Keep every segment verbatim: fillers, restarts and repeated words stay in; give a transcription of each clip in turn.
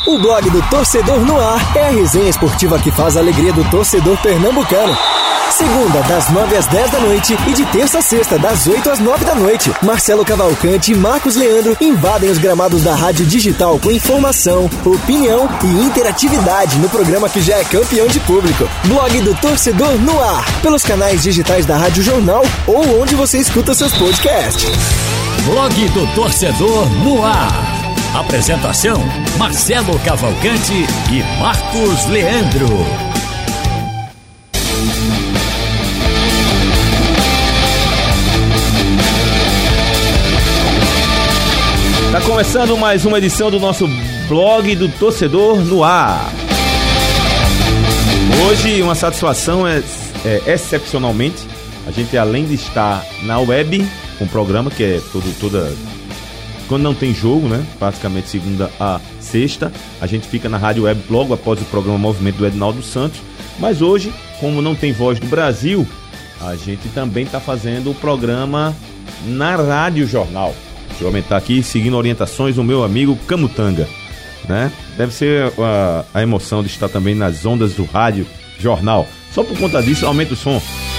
O blog do Torcedor no Ar é a resenha esportiva que faz a alegria do torcedor pernambucano. Segunda, das nove às dez da noite e de terça a sexta, das oito às nove da noite. Marcelo Cavalcante e Marcos Leandro invadem os gramados da Rádio Digital com informação, opinião e interatividade no programa que já é campeão de público. Blog do Torcedor no Ar, pelos canais digitais da Rádio Jornal ou onde você escuta seus podcasts. Blog do Torcedor no Ar. Apresentação: Marcelo Cavalcante e Marcos Leandro. Tá começando mais uma edição do nosso Blog do Torcedor no Ar. Hoje uma satisfação é, é excepcionalmente, a gente além de estar na web com o programa que é todo, toda quando não tem jogo, né? Praticamente segunda a sexta, a gente fica na rádio web logo após o programa Movimento do Edinaldo Santos. Mas hoje, como não tem Voz do Brasil, a gente também está fazendo o programa na Rádio Jornal. Deixa eu aumentar aqui, seguindo orientações do meu amigo Camutanga, né? Deve ser a, a emoção de estar também nas ondas do Rádio Jornal. Só por conta disso, aumenta o som.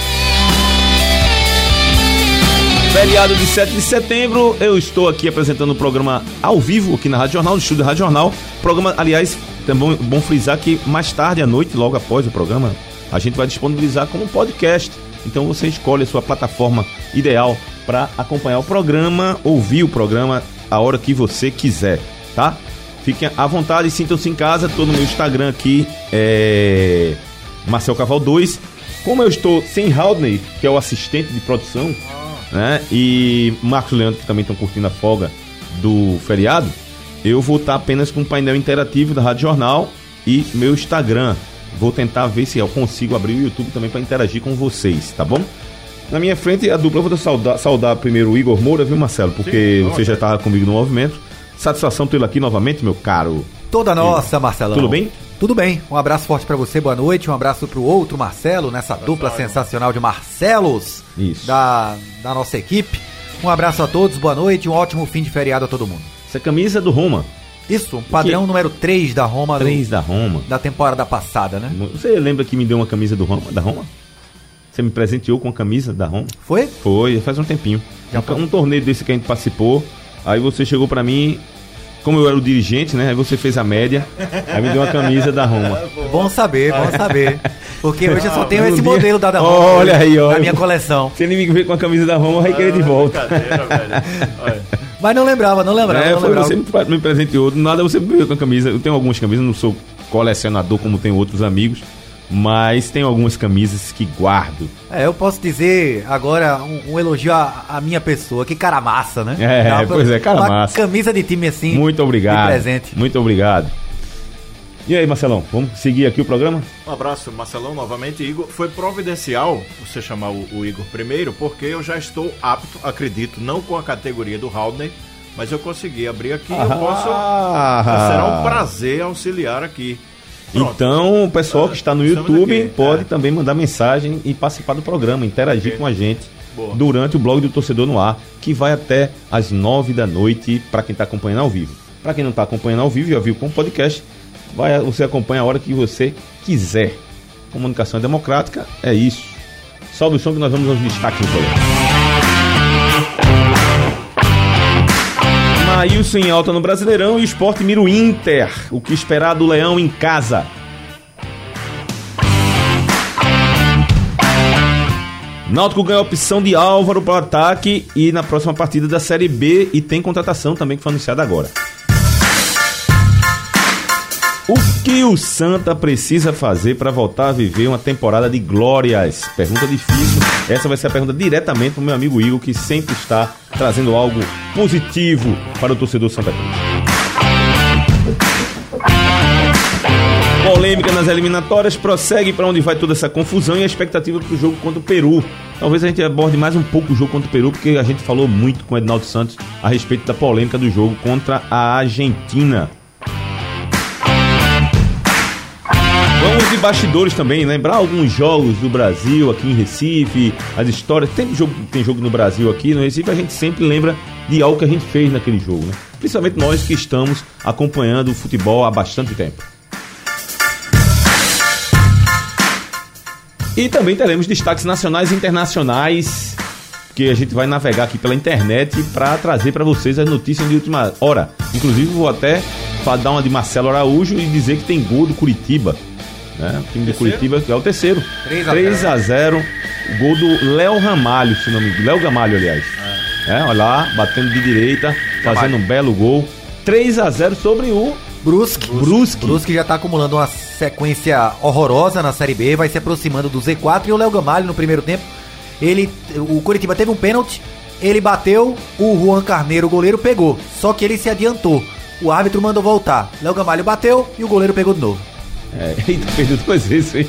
Feriado de sete de setembro, eu estou aqui apresentando o programa ao vivo aqui na Rádio Jornal, no estúdio da Rádio Jornal. Programa, aliás, é bom, bom frisar que mais tarde à noite, logo após o programa, a gente vai disponibilizar como podcast. Então você escolhe a sua plataforma ideal para acompanhar o programa, ouvir o programa a hora que você quiser, tá? Fiquem à vontade, sintam-se em casa. Estou no meu Instagram aqui, é Marcel Caval dois. Como eu estou sem Haldney, que é o assistente de produção, né? E Marcos Leandro, que também estão curtindo a folga do feriado, eu vou estar apenas com o painel interativo da Rádio Jornal e meu Instagram. Vou tentar ver se eu consigo abrir o YouTube também para interagir com vocês, tá bom? Na minha frente, a dupla, eu vou saudar, saudar primeiro o Igor Moura, viu, Marcelo? Porque Sim, você já estava comigo no movimento. Satisfação tê-lo aqui novamente, meu caro. Toda nossa, Marcelão. Tudo bem? Tudo bem. Um abraço forte para você, boa noite. Um abraço para o outro Marcelo, nessa dupla sensacional de Marcelos Isso. Da, da nossa equipe. Um abraço a todos, boa noite. Um ótimo fim de feriado a todo mundo. Essa camisa é do Roma. Isso, padrão que... número três da Roma. três da Roma. Da temporada passada, né? Você lembra que me deu uma camisa do Roma, da Roma? Você me presenteou com a camisa da Roma? Foi? Foi, faz um tempinho. Já um, um torneio desse que a gente participou. Aí você chegou pra mim, como eu era o dirigente, né? Aí você fez a média. Aí me deu uma camisa da Roma. Bom saber, bom saber. Porque hoje eu só tenho ah, esse dia... modelo da, da Roma. Olha aí, olha. Na minha coleção. Se ele me ver com a camisa da Roma, eu vai querer de volta. Mas não lembrava, não lembrava. É, não foi lembrava. Você me presenteou, nada você me veio com a camisa. Eu tenho algumas camisas, não sou colecionador como tem outros amigos, mas tenho algumas camisas que guardo. É, eu posso dizer agora um, um elogio à, à minha pessoa, que cara massa, né? É, Dá pois pra, é, cara massa. Camisa de time assim. Muito obrigado. De presente. Muito obrigado. E aí, Marcelão, vamos seguir aqui o programa? Um abraço, Marcelão, novamente. Igor, foi providencial você chamar o, o Igor primeiro, porque eu já estou apto, acredito, não com a categoria do Haldney, mas eu consegui abrir aqui e ah, eu posso... Ah, será um prazer auxiliar aqui. Pronto. Então, o pessoal que está no YouTube aqui. pode é. também mandar mensagem e participar do programa, interagir okay. com a gente Boa. Durante o Blog do Torcedor no Ar, que vai até às nove da noite para quem está acompanhando ao vivo. Para quem não está acompanhando ao vivo, já viu com o podcast, vai, você acompanha a hora que você quiser. Comunicação democrática é isso. Sobe o som que nós vamos aos destaques do programa. Maílson em alta no Brasileirão e o Sport mira o Inter. O que esperar do Leão em casa? Náutico ganha a opção de Álvaro para o ataque e na próxima partida da Série B, e tem contratação também que foi anunciada agora. O que o Santa precisa fazer para voltar a viver uma temporada de glórias? Pergunta difícil. Essa vai ser a pergunta diretamente para o meu amigo Igor, que sempre está trazendo algo positivo para o torcedor Santa Cruz. Polêmica nas eliminatórias prossegue para onde vai toda essa confusão e a expectativa para o jogo contra o Peru. Talvez a gente aborde mais um pouco o jogo contra o Peru, porque a gente falou muito com o Edinaldo Santos a respeito da polêmica do jogo contra a Argentina. Vamos de bastidores também, lembrar alguns jogos do Brasil aqui em Recife, as histórias. Tem jogo, tem jogo no Brasil aqui no Recife, a gente sempre lembra de algo que a gente fez naquele jogo, né? principalmente nós que estamos acompanhando o futebol há bastante tempo. E também teremos destaques nacionais e internacionais, que a gente vai navegar aqui pela internet para trazer para vocês as notícias de última hora. Inclusive vou até dar uma de Marcelo Araújo e dizer que tem gol do Curitiba, né? O time do Curitiba é o terceiro, três a zero, o gol do Léo Ramalho, se não me engano, Léo Gamalho, aliás. É, olha lá, batendo de direita, fazendo um belo gol, três a zero sobre o Brusque. Brusque. Brusque já tá acumulando uma sequência horrorosa na Série B, vai se aproximando do Z quatro, e o Léo Gamalho no primeiro tempo, ele, o Curitiba teve um pênalti, ele bateu, o Juan Carneiro, o goleiro, pegou, só que ele se adiantou, o árbitro mandou voltar, Léo Gamalho bateu e o goleiro pegou de novo. É, eita, perdeu duas vezes, hein?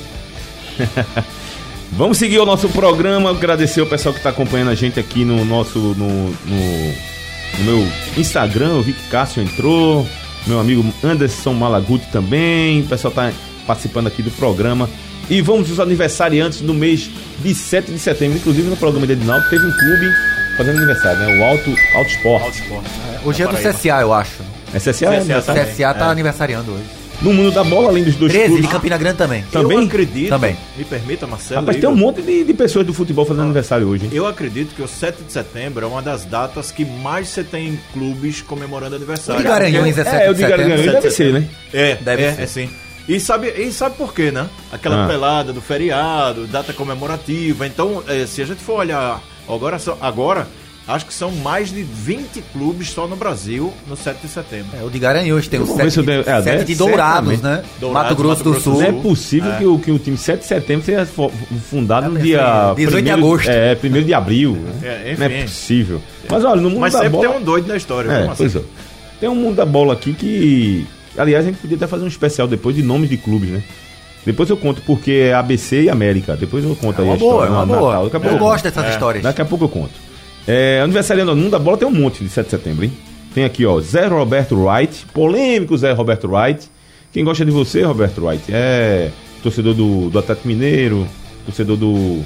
Vamos seguir o nosso programa, agradecer o pessoal que está acompanhando a gente aqui no nosso, no, no, no meu Instagram, eu vi que Cássio entrou, meu amigo Anderson Malaguti também, o pessoal está participando aqui do programa. E vamos aos aniversariantes no mês de sete de setembro, inclusive no programa de Edinaldo teve um clube fazendo aniversário, né? O Alto, Alto Sport. Alto Sport. É, hoje é do C S A, eu acho. É C S A? C S A, C S A tá é. aniversariando hoje. No mundo da bola, além dos dois treze clubes. de Campina Grande também. Também? Eu acredito. Também. Me permita, Marcelo. Rapaz, tem um monte de, de pessoas do futebol fazendo ah, aniversário hoje, hein? Eu acredito que o sete de setembro é uma das datas que mais você tem clubes comemorando aniversário. O de Garanhuns é sete de setembro. É, o de Garanhuns deve ser, né? É, deve é, ser. É sim. E sabe, e sabe por quê, né? Aquela ah. pelada do feriado, data comemorativa. Então, é, se a gente for olhar agora, agora, acho que são mais de vinte clubes só no Brasil no sete de setembro. É, o de Garanhuns tem o sete de, é, sete de Dourados, né? Dourados, Mato Grosso do Sul. Não é possível é. Que, o, que o time sete de setembro seja fundado é, no dia dezoito de agosto. É, primeiro de abril. Né? É, enfim. Não é possível. Mas olha, no mundo Mas da sempre bola... tem um doido na história. É, assim? Pois é. Tem um mundo da bola aqui que... Aliás, a gente podia até fazer um especial depois de nomes de clubes, né? Depois eu conto porque é A B C e América. Depois eu conto é aí a boa, história. É uma boa, Natal. Eu, eu gosto dessas é. histórias. Daqui a pouco eu conto. É, aniversariando no mundo da bola tem um monte de sete de setembro, hein? Tem aqui, ó, Zé Roberto Wright. Polêmico Zé Roberto Wright. Quem gosta de você, Roberto Wright? É torcedor do, do Atlético Mineiro, torcedor do,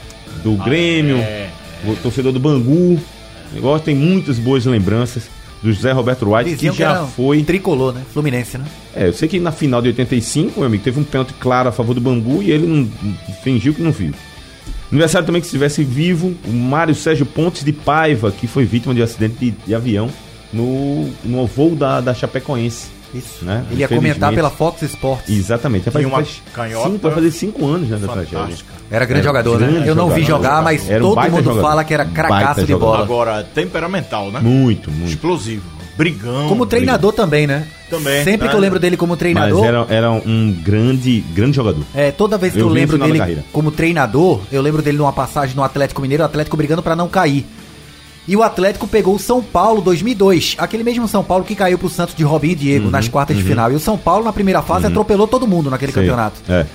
do ah, Grêmio, é, é. torcedor do Bangu. Negócio, tem muitas boas lembranças do Zé Roberto Wright, Diziam que já que foi... tricolor, né? Fluminense, né? É, eu sei que na final de oitenta e cinco, meu amigo, teve um pênalti claro a favor do Bangu e ele não fingiu que não viu. Aniversário também que se estivesse vivo, o Mário Sérgio Pontes de Paiva, que foi vítima de um acidente de, de avião no, no voo da, da Chapecoense. Isso, né? Ele ia comentar pela Fox Sports. Exatamente. Rapaz, uma faz canhota cinco, vai fazer cinco anos já da tragédia. Era grande era jogador, grande né? Eu não jogador, vi jogar, mas era todo um mundo jogador. fala que era cracaço de bola. Agora, temperamental, né? Muito, muito. Explosivo. Brigão. Como treinador brigão. também, né? Também. Sempre ah, que eu lembro dele como treinador... Mas era, era um grande, grande jogador. É, toda vez que eu, eu lembro dele como treinador, eu lembro dele numa passagem no Atlético Mineiro, o Atlético brigando pra não cair. E o Atlético pegou o São Paulo dois mil e dois, aquele mesmo São Paulo que caiu pro Santos de Robinho e Diego uhum, nas quartas uhum. de final. E o São Paulo, na primeira fase, uhum. atropelou todo mundo naquele Sei. campeonato. É.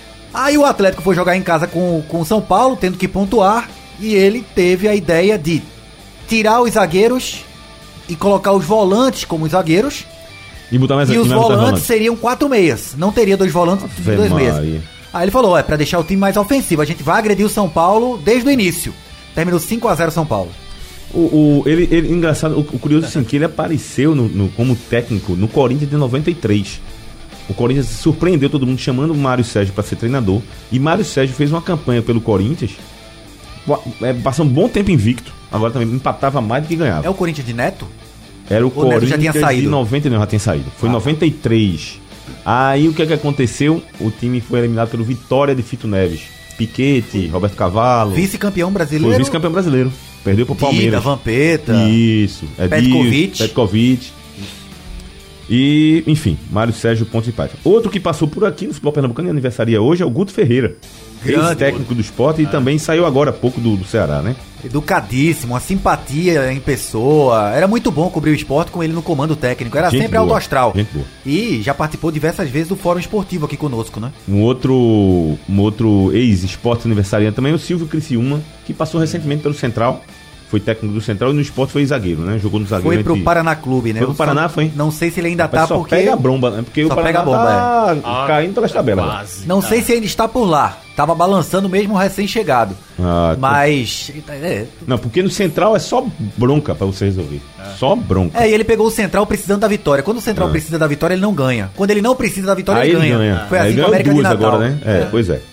Aí o Atlético foi jogar em casa com, com o São Paulo, tendo que pontuar, e ele teve a ideia de tirar os zagueiros e colocar os volantes como os zagueiros. E, botar mais e aqui, os volantes volante. seriam quatro meias. Não teria dois volantes e dois meias. Aí ele falou, é pra deixar o time mais ofensivo, a gente vai agredir o São Paulo desde o início. Terminou cinco a zero São Paulo. O, o, ele, ele, engraçado, o, o curioso assim, que ele apareceu no, no, como técnico no Corinthians de noventa e três. O Corinthians surpreendeu todo mundo chamando o Mário Sérgio para ser treinador. E Mário Sérgio fez uma campanha pelo Corinthians, é, passou um bom tempo invicto. Agora também empatava mais do que ganhava. É o Corinthians de Neto? Era o, o Neto Corinthians já tinha saído. de noventa e nove, já tinha saído. Foi em ah. noventa e três. Aí o que é que aconteceu? O time foi eliminado pelo Vitória de Fito Neves. Piquete, Roberto Cavalo. Vice-campeão brasileiro. Foi vice-campeão brasileiro. Perdeu pro Palmeiras. Dida, Vampeta. Isso. É Petkovic. Petkovic. E, enfim, Mário Sérgio Pontes de Paiva. Outro que passou por aqui no futebol pernambucano e aniversaria hoje é o Guto Ferreira. Ex-técnico do Sport e ah. também saiu agora há pouco do, do Ceará, né? Educadíssimo, uma simpatia em pessoa. Era muito bom cobrir o esporte com ele no comando técnico. Era gente sempre boa, alto astral. Gente boa. E já participou diversas vezes do Fórum Esportivo aqui conosco, né? Um outro, um outro ex-esporte aniversariante também é o Silvio Criciúma, que passou recentemente pelo Central. Foi técnico do Central e no esporte foi zagueiro, né? Jogou no zagueiro. Foi pro entre... Paraná Clube, né? Foi pro Paraná, foi? Não sei se ele ainda tá só porque... pega a bomba, né? Porque só o Paraná pega a bomba, tá é. caindo pelas tabelas. Não tá. sei se ainda está por lá. tava balançando mesmo recém-chegado. Ah, Mas... É, Não, porque no Central é só bronca pra você resolver. É. Só bronca. É, e ele pegou o Central precisando da vitória. Quando o Central ah. precisa da vitória, ele não ganha. Quando ele não precisa da vitória, Aí ele, ele ganha. ganha. Foi Aí assim com a América duas de Natal. Agora, né? É, é, pois é.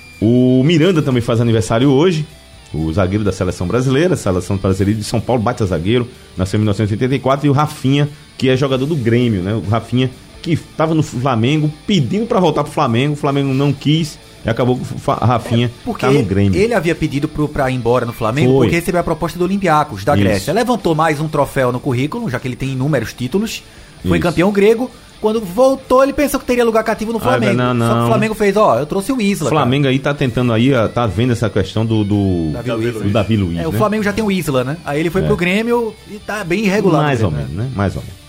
O Miranda também faz aniversário hoje. O zagueiro da seleção brasileira, seleção brasileira de São Paulo, baita zagueiro, nasceu em mil novecentos e oitenta e quatro. E o Rafinha, que é jogador do Grêmio, né? O Rafinha, que estava no Flamengo, pedindo para voltar pro Flamengo. O Flamengo não quis e acabou com o Rafinha é porque tá no Grêmio. Ele havia pedido pro, pra ir embora no Flamengo Foi. porque recebeu a proposta do Olympiacos, da Isso. Grécia. Levantou mais um troféu no currículo, já que ele tem inúmeros títulos. Foi Isso. campeão grego. Quando voltou, ele pensou que teria lugar cativo no Flamengo. Ah, não, não. Só que o Flamengo fez, ó, eu trouxe o Isla. O Flamengo cara. aí tá tentando aí, tá vendo essa questão do, do Davi, Luiz. do Davi Luiz. É, né? O Flamengo já tem o Isla, né? Aí ele foi é. pro Grêmio e tá bem irregular. Mais ou menos, né? né? Mais ou menos.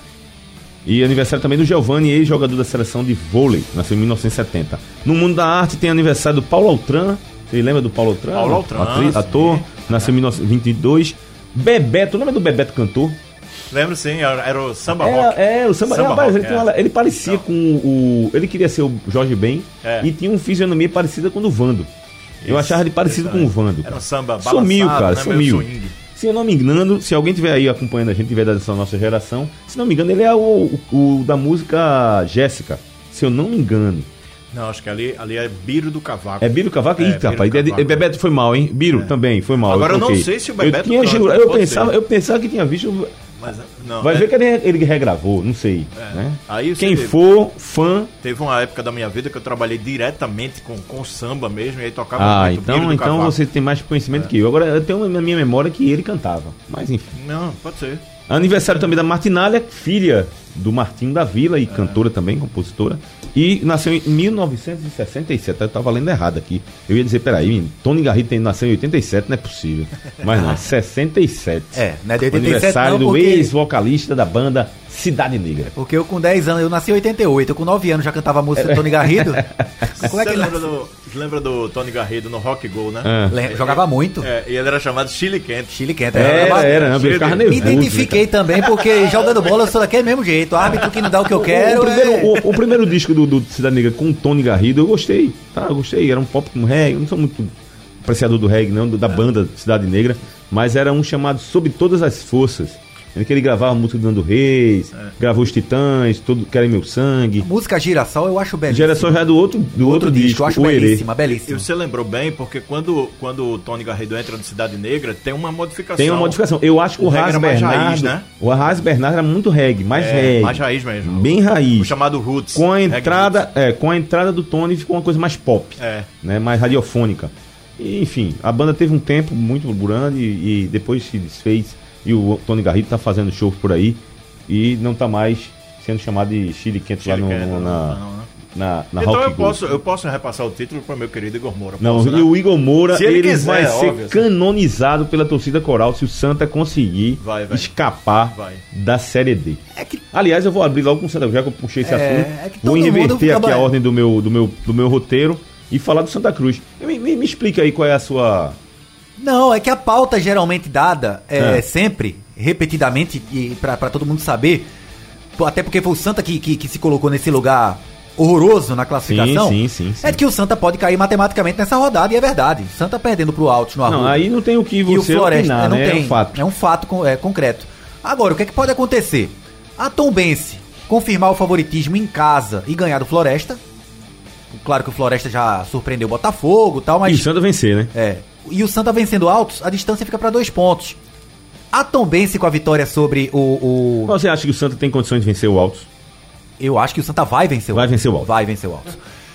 E aniversário também do Giovani, ex-jogador da seleção de vôlei, nasceu em mil novecentos e setenta. No mundo da arte tem aniversário do Paulo Altran. Você lembra do Paulo Altran? Paulo Altran. Atriz, ator, nasceu em mil novecentos e vinte e dois. Bebeto, lembra do Bebeto cantor? Lembro sim, era, era o Samba era, Rock. É, o Samba, samba rapaz, rock, ele, uma, ele parecia Não. com o... Ele queria ser o Jorge Ben é. e tinha uma fisionomia parecida com o do Vando. Eu Isso, achava ele parecido com o Vando. Era um samba balançado, Sumiu, cara, né, sumiu. Se eu não me engano, se alguém estiver aí acompanhando a gente, tiver dessa nossa geração, se não me engano, ele é o, o, o da música Jéssica. Se eu não me engano. Não, acho que ali, ali é Biro do Cavaco. É Biro do Cavaco? É, Ih, rapaz, Bebeto foi mal, hein? Biro é. também foi mal. Agora eu, eu não sei se o Bebeto... Eu, tinha, eu, eu, pensava, eu pensava que tinha visto... Mas, não, Vai é... ver que ele, ele regravou, não sei. É. Né? Aí Quem teve, for fã... Teve uma época da minha vida que eu trabalhei diretamente com, com samba mesmo, e aí tocava ah, muito então, Biro do então Cavaco. Você tem mais conhecimento é. que eu. Agora, eu tenho na minha memória que ele cantava. Mas enfim. Não, pode ser. Aniversário também da Martinalha, filha do Martinho da Vila e é. cantora também, compositora. E nasceu em mil novecentos e sessenta e sete. Eu tava lendo errado aqui. Eu ia dizer, peraí, menino, Tony Garrido tem, nasceu em oitenta e sete, não é possível. Mas não, é sessenta e sete. É, não é de oitenta e sete aniversário não, porque... do ex-vocalista da banda Cidade Negra. Porque eu com dez anos, eu nasci em oitenta e oito, eu com nove anos já cantava a música do Tony Garrido. Como é que Você lembra do, lembra do Tony Garrido no Rock Go, né? Ah. Lembra, jogava muito. É, e ele era chamado Chile Quente. Chile Quente. Era, era, era não, eu ficava nervoso. Me identifiquei também, porque jogando bola eu sou daquele mesmo jeito. Árbitro que não dá o que eu quero. O, o, primeiro, é... o, o primeiro disco do, do Cidade Negra com o Tony Garrido, eu gostei. Tá, eu gostei. Era um pop com reggae. Eu não sou muito apreciador do reggae, não, da banda Cidade Negra. Mas era um chamado Sob Todas as Forças. Em que ele gravava a música do Nando Reis, é. gravou os Titãs, Todo Querem Meu Sangue. A música Girassol eu acho belíssima. Geração já é do outro, do outro, outro disco, disco, eu acho belíssima, belíssima. E você lembrou bem, porque quando, quando o Tony Garrido entra no Cidade Negra, tem uma modificação. Tem uma modificação. Eu acho que o, o Raz Bernardo, raiz, né? O Raz Bernardo era muito reggae, mais é, reggae. Mais raiz mesmo. Bem raiz. O chamado Roots. Com a entrada, é, com a entrada do Tony ficou uma coisa mais pop, é. né? Mais radiofônica. E, enfim, a banda teve um tempo muito grande e, e depois se desfez. E o Tony Garrido tá fazendo show por aí e não tá mais sendo chamado de Chile Quente lá no, no, no, na, não, não. na, na Então Rock eu posso, eu posso repassar o título para meu querido Igor Moura. Não, posso, e né? o Igor Moura se ele, ele quiser, vai ser óbvio, canonizado pela torcida coral se o Santa conseguir vai, vai. escapar vai. da Série D. É que... Aliás, eu vou abrir logo com o Santa Cruz, já que eu puxei esse é, assunto. É vou inverter aqui a ordem do meu, do, meu, do meu roteiro e falar do Santa Cruz. Me, me, me explica aí qual é a sua... Não, é que a pauta geralmente dada é, É. sempre, repetidamente, e pra, pra todo mundo saber, até porque foi o Santa que, que, que se colocou nesse lugar horroroso na classificação, Sim, sim, sim, sim. é que o Santa pode cair matematicamente nessa rodada, e é verdade. O Santa perdendo pro Altos no Arruda. Não, aí não tem o que E o você Floresta opinar, não né? tem, É um fato. é um fato con- é, concreto. Agora, o que é que pode acontecer? A Tombense confirmar o favoritismo em casa e ganhar do Floresta. Claro que o Floresta já surpreendeu o Botafogo e tal, mas... E o Santa vencer, né? É. E o Santa vencendo Altos, a distância fica para dois pontos. A Tombense com a vitória sobre o, o... Você acha que o Santa tem condições de vencer o Altos? Eu acho que o Santa vai vencer o Vai Altos. vencer o Altos. Vai vencer o Altos.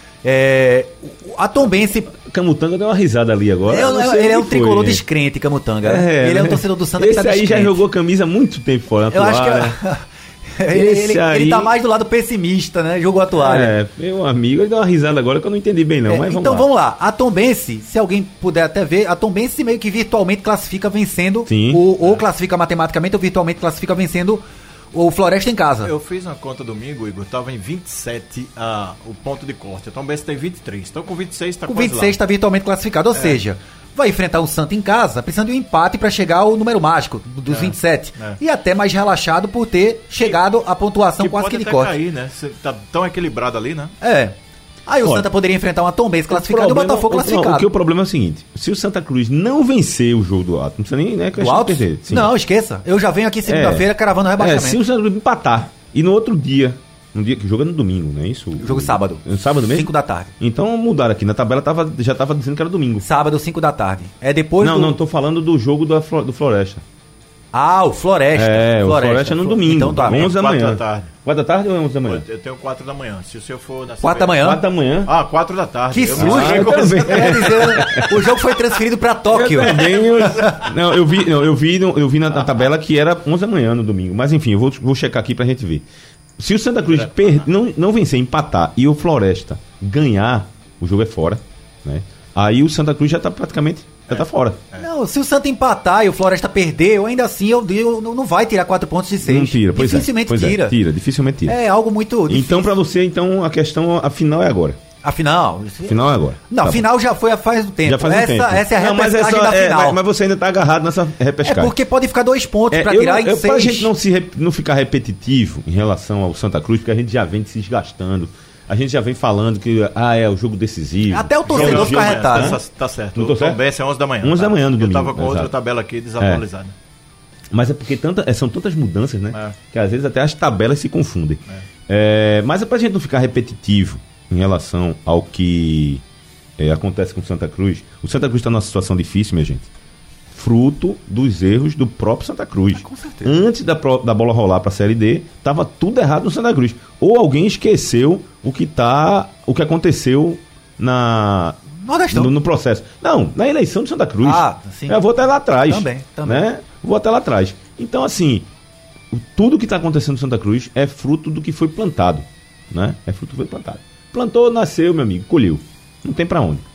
É... A Tombense... Camutanga deu uma risada ali agora. É, não sei ele é o um que foi, tricolor né? descrente, Camutanga. É, ele é um né? torcedor do Santa Esse que tá aí descrente. já jogou camisa há muito tempo fora. Eu acho que... Toalha. ele, Esse ele, aí- ele tá mais do lado pessimista, né? Jogou a toalha. É, meu amigo, ele deu uma risada agora que eu não entendi bem não, É, mas vamos então lá. vamos lá. A Tombense, se alguém puder até ver, a Tombense meio que virtualmente classifica vencendo, Sim. ou, ou classifica matematicamente, ou virtualmente classifica vencendo o Floresta em casa. Eu fiz uma conta domingo, Igor, tava em vinte e sete ah, o ponto de corte. A Tombense tem vinte e três. Então com vinte e seis tá Com quase vinte e seis está virtualmente classificado, ou seja, vai enfrentar o Santa em casa, precisando de um empate para chegar ao número mágico dos É, vinte e sete. é. E até mais relaxado por ter chegado à pontuação Que quase pode que de até corte. cair, né? Cê tá tão equilibrado ali, né? É. Aí o Olha, Santa poderia enfrentar uma Tombense classificada e o problema- Botafogo o- classificado. Não, o que o problema é o seguinte: se o Santa Cruz não vencer o jogo do Alto, não precisa nem né, Do questão de Altos? perder. Sim. Não, esqueça. Eu já venho aqui segunda-feira cravando o É, rebaixamento. se o Santa Cruz empatar e no outro dia, no dia que joga no domingo, não é isso? Jogo sábado. No sábado mesmo? cinco da tarde. Então mudaram aqui. Na tabela tava, já tava dizendo que era domingo. Sábado, cinco da tarde. É depois não, do... não, tô falando do jogo do, do Floresta. Ah, o Floresta. É, o Floresta é no domingo. Então tá. onze da quatro manhã. da tarde. quatro da tarde ou onze da manhã? Eu tenho quatro da manhã. Se o senhor for na quatro da manhã? quatro da manhã. Ah, quatro da tarde. Que Eu susto. não sei Ah, como- também. Quer dizer, o jogo foi transferido pra Tóquio. Eu também, eu, não, eu vi, não, eu vi, eu vi na, na tabela que era onze da manhã no domingo. Mas enfim, eu vou, vou checar aqui pra gente ver. Se o Santa Cruz per, não, não vencer, empatar e o Floresta ganhar, o jogo é fora, né? Aí o Santa Cruz já tá praticamente já tá fora. Não, se o Santa empatar e o Floresta perder, eu ainda assim eu, eu não, não vai tirar quatro pontos de seis. Não tira, pois Dificilmente é. Pois tira. É, tira, dificilmente tira. É algo muito difícil. Então pra você, então a questão, a final é agora. Afinal, A final é agora. não, Tá a final já foi a faz do bom. tempo. Já faz um essa, tempo. essa é a Não, mas repescagem essa- da é, final. mas, mas você ainda tá agarrado nessa É repescagem. porque pode ficar dois pontos É, pra eu tirar não- em eu, pra seis. gente não, se, rep- não ficar repetitivo em relação ao Santa Cruz, porque a gente já vem se desgastando. A gente já vem falando que ah, é o jogo decisivo. Até o torcedor Jogo- fica jogo- arretado. Tá, tá certo. Não tô O certo? Tombense é onze da manhã. onze da manhã no Eu domingo, tava com outra exato. tabela aqui desatualizada. Mas é porque tanta, é, são tantas mudanças, né? É. Que às vezes até as tabelas se confundem. É, mas é pra gente não ficar repetitivo em relação ao que é, acontece com o Santa Cruz. O Santa Cruz está numa situação difícil, minha gente. Fruto dos erros do próprio Santa Cruz. com certeza. Antes da, pro- da bola rolar para a Série D, tava tudo errado no Santa Cruz. Ou alguém esqueceu o que tá, o que aconteceu na Nordestão. no, no processo. Não, na eleição de Santa Cruz. Ah, sim. Eu vou até lá atrás. Também, também. Né? Vou até lá atrás. Então, assim, o- tudo que está acontecendo no Santa Cruz é fruto do que foi plantado. Né? É fruto do que foi plantado. Plantou, nasceu, meu amigo, colheu. Não tem para onde.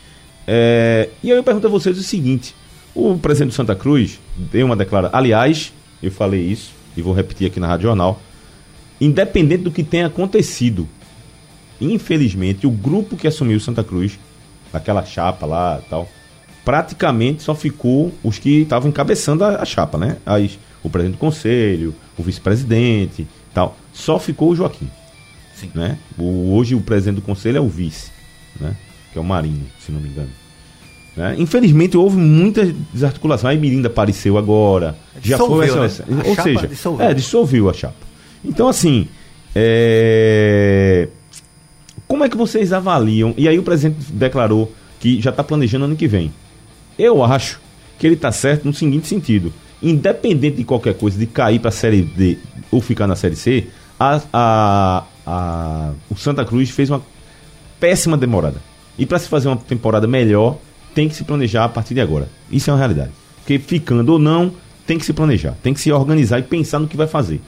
É, e aí eu pergunto a vocês o seguinte: o presidente do Santa Cruz deu uma declaração. Aliás, eu falei isso e vou repetir aqui na Rádio Jornal. Independente do que tenha acontecido, infelizmente, o grupo que assumiu o Santa Cruz, aquela chapa lá e tal, praticamente só ficou os que estavam encabeçando a, a chapa, né? As, o presidente do conselho, o vice-presidente tal. Só ficou o Joaquim. Sim. Né? O, hoje o presidente do conselho é o vice, né? Que é o Marinho, se não me engano. Né? Infelizmente houve muita desarticulação. A Mirinda apareceu agora. Já foi Dissolveu, essa, né? A ou chapa seja, dissolveu. é, dissolveu a chapa. Então, assim, é... como é que vocês avaliam? E aí o presidente declarou que já está planejando ano que vem. Eu acho que ele está certo no seguinte sentido: independente de qualquer coisa, de cair para a Série D ou ficar na Série C, a, a, a, o Santa Cruz fez uma péssima demorada. E para se fazer uma temporada melhor, tem que se planejar a partir de agora. Isso é uma realidade. Porque ficando ou não, tem que se planejar, tem que se organizar e pensar no que vai fazer.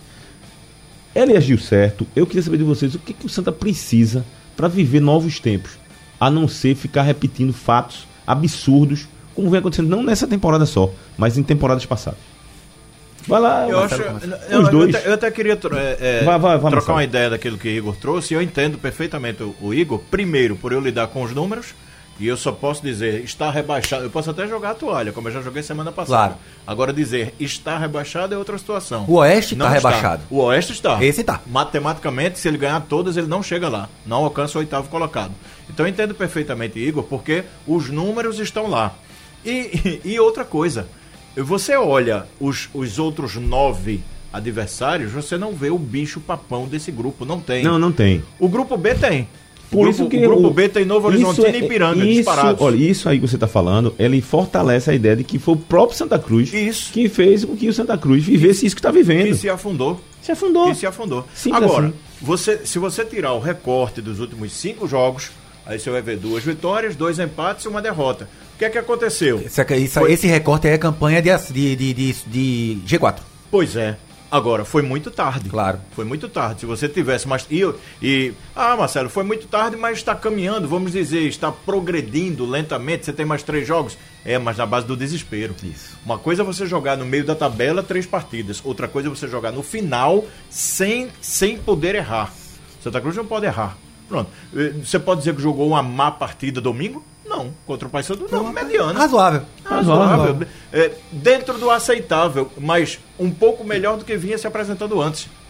Ele agiu certo. Eu queria saber de vocês o que, que o Santa precisa para viver novos tempos, a não ser ficar repetindo fatos absurdos, como vem acontecendo não nessa temporada só, mas em temporadas passadas. Vai lá, Eu, acho, Marcelo, eu, Os eu dois. até, eu até queria tro- é, é, Vai, vai, vai, trocar Marcelo. uma ideia daquilo que o Igor trouxe. Eu entendo perfeitamente o, o Igor, primeiro, por eu lidar com os números, e eu só posso dizer, está rebaixado. Eu posso até jogar a toalha, como eu já joguei semana passada. Claro. Agora, dizer está rebaixado é outra situação. O Oeste Não tá está. rebaixado. O Oeste está. Esse tá. Matematicamente, se ele ganhar todas, ele não chega lá. Não alcança o oitavo colocado. Então eu entendo perfeitamente, Igor, porque os números estão lá. E, e outra coisa, você olha os, os outros nove adversários, você não vê o bicho papão desse grupo. Não tem. Não, não tem. O grupo B tem. O Por grupo, isso que o grupo o- B tem Novo Horizontino e Ipiranga, isso, disparados. olha, isso aí que você está falando, ele fortalece a ideia de que foi o próprio Santa Cruz Isso. que fez com que o Santa Cruz vivesse isso que está vivendo. Que se afundou. Se afundou. Que se afundou. Simples Agora, assim. você, se você tirar o recorte dos últimos cinco jogos, aí você vai ver duas vitórias, dois empates e uma derrota. O que é que aconteceu? Esse, isso- Foi- esse recorte aí é campanha de, de, de, de, de G quatro. Pois é. Agora, foi muito tarde. Claro. Foi muito tarde. Se você tivesse mais. E, e ah, Marcelo, foi muito tarde, mas está caminhando, vamos dizer, está progredindo lentamente. Você tem mais três jogos? É, mas na base do desespero. Isso. Uma coisa é você jogar no meio da tabela três partidas. Outra coisa é você jogar no final sem, sem poder errar. Santa Cruz não pode errar. Pronto. Eh, Você pode dizer que jogou uma má partida domingo? Não. Contra o Paysandu, não. Mediana. Razoável. Razoável. É, dentro do aceitável, mas um pouco melhor do que vinha se apresentando antes.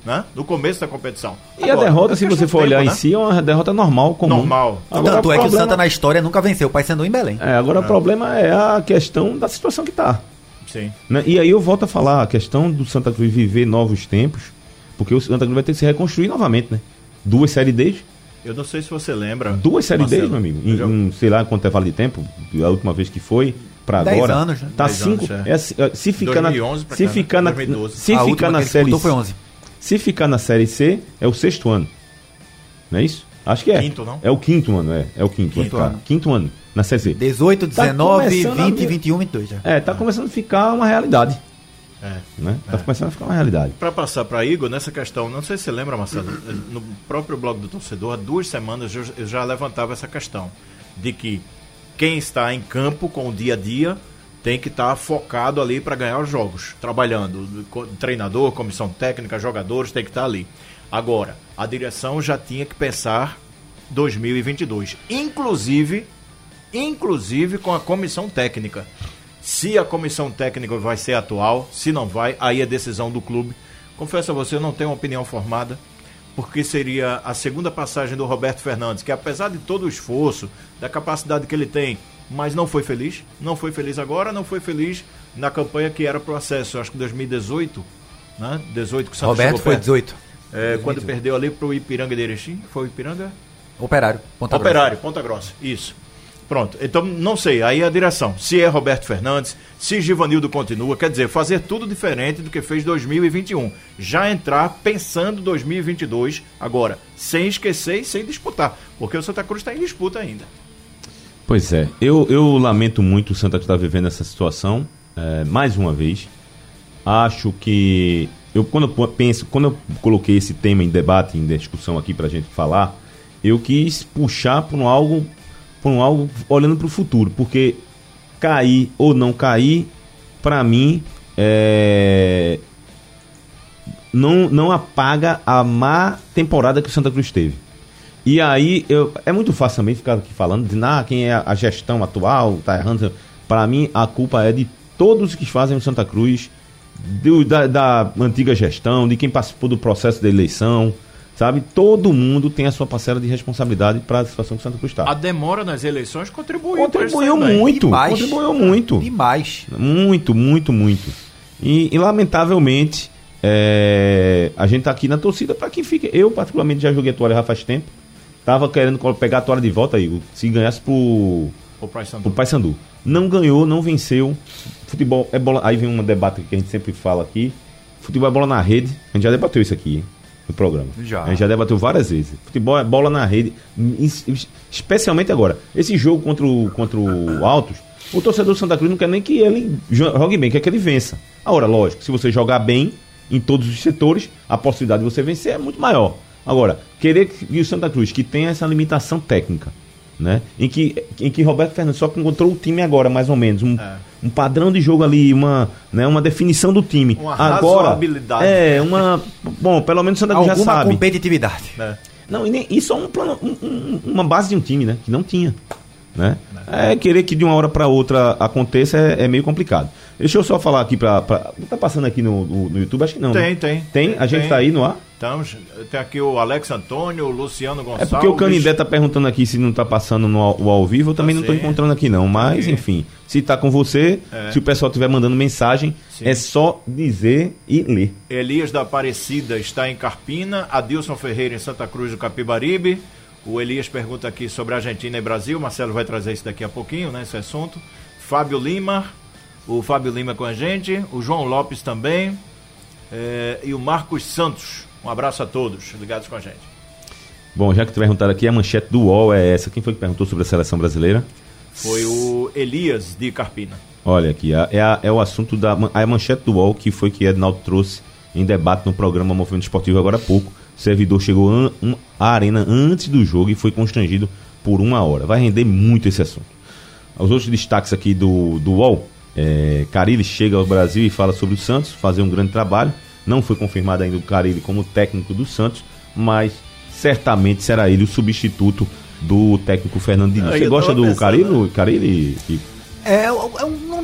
né? No começo da competição. E Agora, a derrota, se você for tempo, olhar né? em si, é uma derrota normal, comum. Normal. Agora, Tanto o é que o problema- Santa na história nunca venceu o Paysandu em Belém. É, agora É. o problema é a questão da situação que tá. Sim. Né? E aí eu volto a falar, a questão do Santa Cruz viver novos tempos, porque o Santa Cruz vai ter que se reconstruir novamente, né? Duas Série D's, Eu não sei se você lembra. duas Série D's, Marcelo, meu amigo, eu em, já- em sei lá quanto é vale de tempo, a última vez que foi, pra Dez agora, anos, né? tá Dez cinco, anos, é. é, se- se ficar na, dois mil e onze pra se cá, né? ficar na, dois mil e doze. se a ficar última na que ele Série disputou foi onze. se ficar na Série C, é o sexto ano, não é isso? Acho que é. Quinto, não? É o quinto ano, é, é o quinto, Quinto vai ficar. ano. Quinto ano, na Série C. dezoito, Tá dezenove, começando a vinte, vir- vinte e um, vinte e dois já. É, tá começando a ficar uma realidade, É. né? Tá começando a ficar uma realidade. Para passar para Igor, nessa questão, não sei se você lembra, Marcelo, no próprio blog do torcedor, há duas semanas eu eu já levantava essa questão de que quem está em campo com o dia a dia tem que estar focado ali para ganhar os jogos, trabalhando. Co- Treinador, comissão técnica, jogadores, tem que estar ali. Agora, a direção já tinha que pensar dois mil e vinte e dois, inclusive, inclusive com a comissão técnica. Se a comissão técnica vai ser atual, se não vai, aí é decisão do clube. Confesso a você, eu não tenho uma opinião formada, porque seria a segunda passagem do Roberto Fernandes, que apesar de todo o esforço, da capacidade que ele tem, mas não foi feliz. Não foi feliz agora, não foi feliz na campanha que era pro acesso, acho que dois mil e dezoito, né? dezoito que o Santos Roberto chegou foi perto. dezoito. É, quando perdeu ali pro Ipiranga de Erechim, foi o Ipiranga? Operário, Ponta Grossa. Operário, Ponta Grossa, isso. Pronto, então não sei, aí é a direção. Se é Roberto Fernandes, se Givanildo continua, quer dizer, fazer tudo diferente do que fez dois mil e vinte e um. Já entrar pensando dois mil e vinte e dois, agora, sem esquecer e sem disputar, porque o Santa Cruz está em disputa ainda. Pois é, eu, eu lamento muito o Santa Cruz estar vivendo essa situação, é, mais uma vez. Acho que, eu quando eu penso, quando eu coloquei esse tema em debate, em discussão aqui pra gente falar, eu quis puxar por um algo, por um algo olhando pro futuro, porque cair ou não cair, pra mim, é, não, não apaga a má temporada que o Santa Cruz teve. E aí, eu, é muito fácil também ficar aqui falando de ah, quem é a gestão atual, tá errando. Para mim, a culpa é de todos que fazem o Santa Cruz, do, da, da antiga gestão, de quem participou do processo da eleição, sabe? Todo mundo tem a sua parcela de responsabilidade para a situação que o Santa Cruz A está. demora nas eleições contribuiu. Contribuiu pra isso também. muito, Demais. contribuiu muito. Demais. Muito, muito, muito. E, e, lamentavelmente, é, a gente tá aqui na torcida para que fique. Eu, particularmente, já joguei a toalha já faz tempo. Tava querendo pegar a toalha de volta aí, se ganhasse pro, O Paysandu. pro Paysandu. Não ganhou, não venceu. Futebol é bola. Aí vem um debate que a gente sempre fala aqui. Futebol é bola na rede. A gente já debateu isso aqui, hein, no programa. Já. A gente já debateu várias vezes. Futebol é bola na rede. Especialmente agora. Esse jogo contra o, contra o Altos, o torcedor do Santa Cruz não quer nem que ele jogue bem, quer que ele vença. Agora, lógico, se você jogar bem em todos os setores, a possibilidade de você vencer é muito maior. Agora, querer que o Santa Cruz, que tem essa limitação técnica, né? Em que, em que Roberto Fernandes só encontrou o time agora, mais ou menos, um, É. um padrão de jogo ali, uma, né, uma definição do time. Uma agora, razoabilidade. é, uma... Bom, pelo menos o Santa Cruz já Alguma sabe. competitividade. É. Não, e nem, isso é um plano, um- um- uma base de um time, né? Que não tinha. Né? É, querer que de uma hora para outra aconteça é, é meio complicado. Deixa eu só falar aqui pra. pra tá passando aqui no, no, no YouTube? Acho que não. Tem, né? tem. Tem? A gente Tem. tá aí no ar? Estamos, tem aqui o Alex Antônio, o Luciano É Gonçalves. porque o Canindé tá perguntando aqui se não tá passando no ao, o ao vivo, eu também Tá não tô sim. encontrando aqui não. Mas, Sim. enfim, se tá com você, É. se o pessoal estiver mandando mensagem, Sim. é só dizer e ler. Elias da Aparecida está em Carpina, Adilson Ferreira em Santa Cruz do Capibaribe. O Elias pergunta aqui sobre Argentina e Brasil, Marcelo vai trazer isso daqui a pouquinho, né, esse assunto. Fábio Lima, o Fábio Lima com a gente, o João Lopes também, é, e o Marcos Santos. Um abraço a todos ligados com a gente. Bom, já que te perguntaram aqui, a manchete do U O L é essa. Quem foi que perguntou sobre a seleção brasileira? Foi o Elias de Carpina. Olha aqui, a- é, a- é o assunto da a manchete do U O L, que foi que Ednaldo trouxe em debate no programa Movimento Esportivo agora há pouco. O servidor chegou an, um, à arena antes do jogo e foi constrangido por uma hora. Vai render muito esse assunto. Os outros destaques aqui do, do U O L, é, Carille chega ao Brasil e fala sobre o Santos, fazer um grande trabalho. Não foi confirmado ainda o Carille como técnico do Santos, mas certamente será ele o substituto do técnico Fernando Diniz. Aí Você eu gosta tava do pensando, Carille, Carille? E- É, é um nome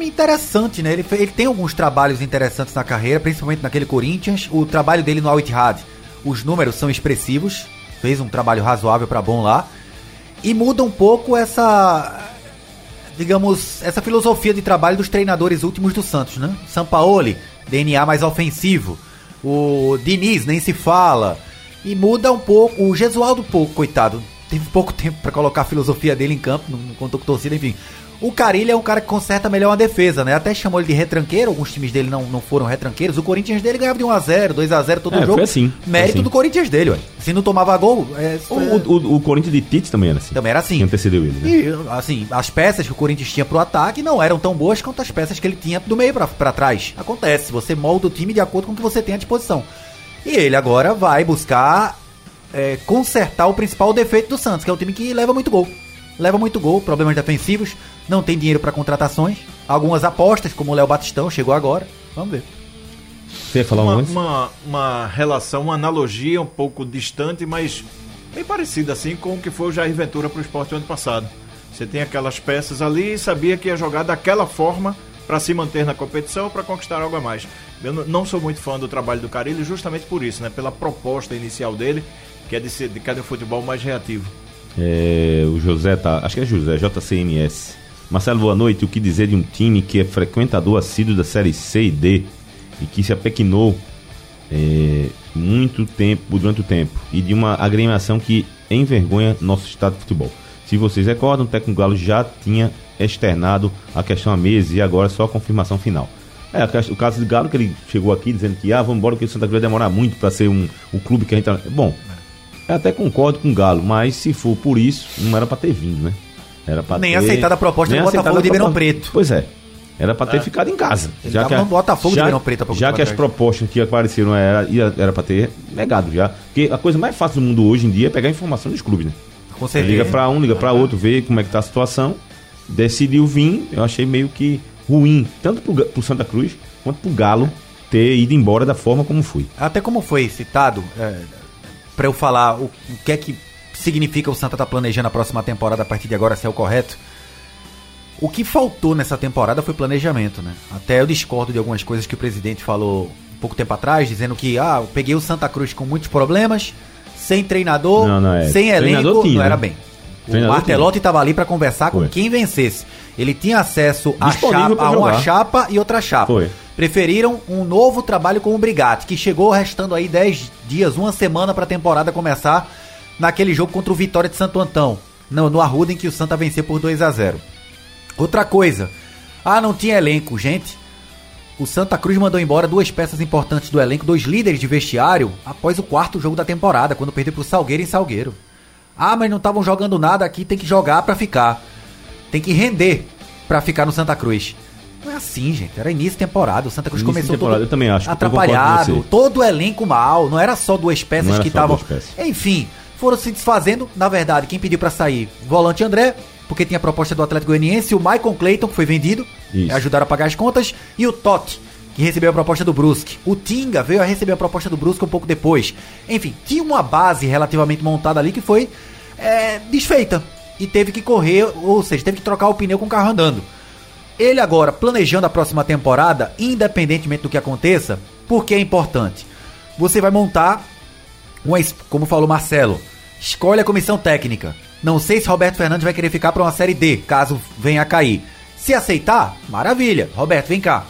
interessante, né? Ele, ele tem alguns trabalhos interessantes na carreira, principalmente naquele Corinthians. O trabalho dele no Al Ittihad, os números são expressivos. Fez um trabalho razoável para bom lá. E muda um pouco essa, digamos, essa filosofia de trabalho dos treinadores últimos do Santos, né? Sampaoli, D N A mais ofensivo. O Diniz, nem se fala. E muda um pouco. O Gesualdo, pouco, coitado, teve pouco tempo para colocar a filosofia dele em campo, não contou com torcida, enfim. O Carille é um cara que conserta melhor a defesa, né? Até chamou ele de retranqueiro, alguns times dele não, não foram retranqueiros. O Corinthians dele ganhava de um a zero, dois a zero todo é, jogo. Foi assim. Mérito foi assim. do Corinthians dele, ué. Se não tomava gol... É, o, o, o Corinthians de Tite também era assim. Também era assim. Que antecedeu ele, né? E, assim, as peças que o Corinthians tinha pro ataque não eram tão boas quanto as peças que ele tinha do meio pra, pra trás. Acontece, você molda o time de acordo com o que você tem à disposição. E ele agora vai buscar é, consertar o principal defeito do Santos, que é o time que leva muito gol. Leva muito gol, problemas defensivos, não tem dinheiro para contratações, algumas apostas, como o Léo Batistão, chegou agora, vamos ver. Você ia falar uma, uma, uma, uma relação, uma analogia um pouco distante, mas bem parecida assim com o que foi o Jair Ventura para o Sport ano passado. Você tem aquelas peças ali e sabia que ia jogar daquela forma para se manter na competição, para conquistar algo a mais. Eu não sou muito fã do trabalho do Carille justamente por isso, né? Pela proposta inicial dele, que é de ser de cada futebol mais reativo. É, o José tá, acho que é José, J C M S. Marcelo, boa noite. O que dizer de um time que é frequentador assíduo da série C e D e que se apequinou é, muito tempo, durante o tempo, e de uma agremiação que envergonha nosso estado de futebol? Se vocês recordam, o técnico Galo já tinha externado a questão há meses e agora só a confirmação final. É, o caso do Galo, que ele chegou aqui dizendo que ah, vamos embora porque o Santa Cruz vai demorar muito para ser um, o clube que a gente tá... Bom, eu até concordo com o Galo, mas se for por isso, não era pra ter vindo, né? Era pra nem ter... aceitada a proposta do Botafogo de Ribeirão Preto. Pois é, era pra ter é. ficado em casa. Ele já tava que a, no Botafogo já, de Ribeirão Preto. Já que as propostas que apareceram era, era pra ter negado já. Porque a coisa mais fácil do mundo hoje em dia é pegar a informação dos clubes, né? Com certeza. Liga pra um, liga pra outro, vê como é que tá a situação. Decidiu vir, eu achei meio que ruim, tanto pro, pro Santa Cruz quanto pro Galo ter ido embora da forma como foi. Até como foi citado... É... para eu falar o, o que é que significa o Santa tá planejando a próxima temporada a partir de agora, se é o correto. O que faltou nessa temporada foi planejamento, né? Até eu discordo de algumas coisas que o presidente falou um pouco tempo atrás, dizendo que ah, eu peguei o Santa Cruz com muitos problemas, sem treinador, não, não é. sem elenco, tinha, não era bem. O treinador Martelotti estava ali para conversar foi. com quem vencesse. Ele tinha acesso a, chapa, a uma chapa e outra chapa. Foi. Preferiram um novo trabalho com o Brigatti, que chegou restando aí dez dias, uma semana para a temporada começar, naquele jogo contra o Vitória de Santo Antão, no, no Arruda, em que o Santa venceu por dois a zero. Outra coisa, ah, não tinha elenco, gente. O Santa Cruz mandou embora duas peças importantes do elenco, dois líderes de vestiário, após o quarto jogo da temporada, quando perdeu pro Salgueiro em Salgueiro. Ah, mas não estavam jogando nada aqui, tem que jogar para ficar. Tem que render para ficar no Santa Cruz. Não é assim, gente. Era início de temporada. O Santa Cruz início começou todo eu também acho, atrapalhado. Todo o elenco mal. Não era só duas peças que estavam... Enfim, foram se desfazendo. Na verdade, quem pediu para sair? Volante André, porque tinha a proposta do Atlético Goianiense. O Maicon Clayton, que foi vendido. Isso. Ajudaram a pagar as contas. E o Totti, que recebeu a proposta do Brusque. O Tinga veio a receber a proposta do Brusque um pouco depois. Enfim, tinha uma base relativamente montada ali que foi é, desfeita. E teve que correr, ou seja, teve que trocar o pneu com o carro andando. Ele agora, planejando a próxima temporada, independentemente do que aconteça, porque é importante. Você vai montar, uma, como falou Marcelo, escolhe a comissão técnica. Não sei se Roberto Fernandes vai querer ficar para uma Série D, caso venha a cair. Se aceitar, maravilha. Roberto, vem cá.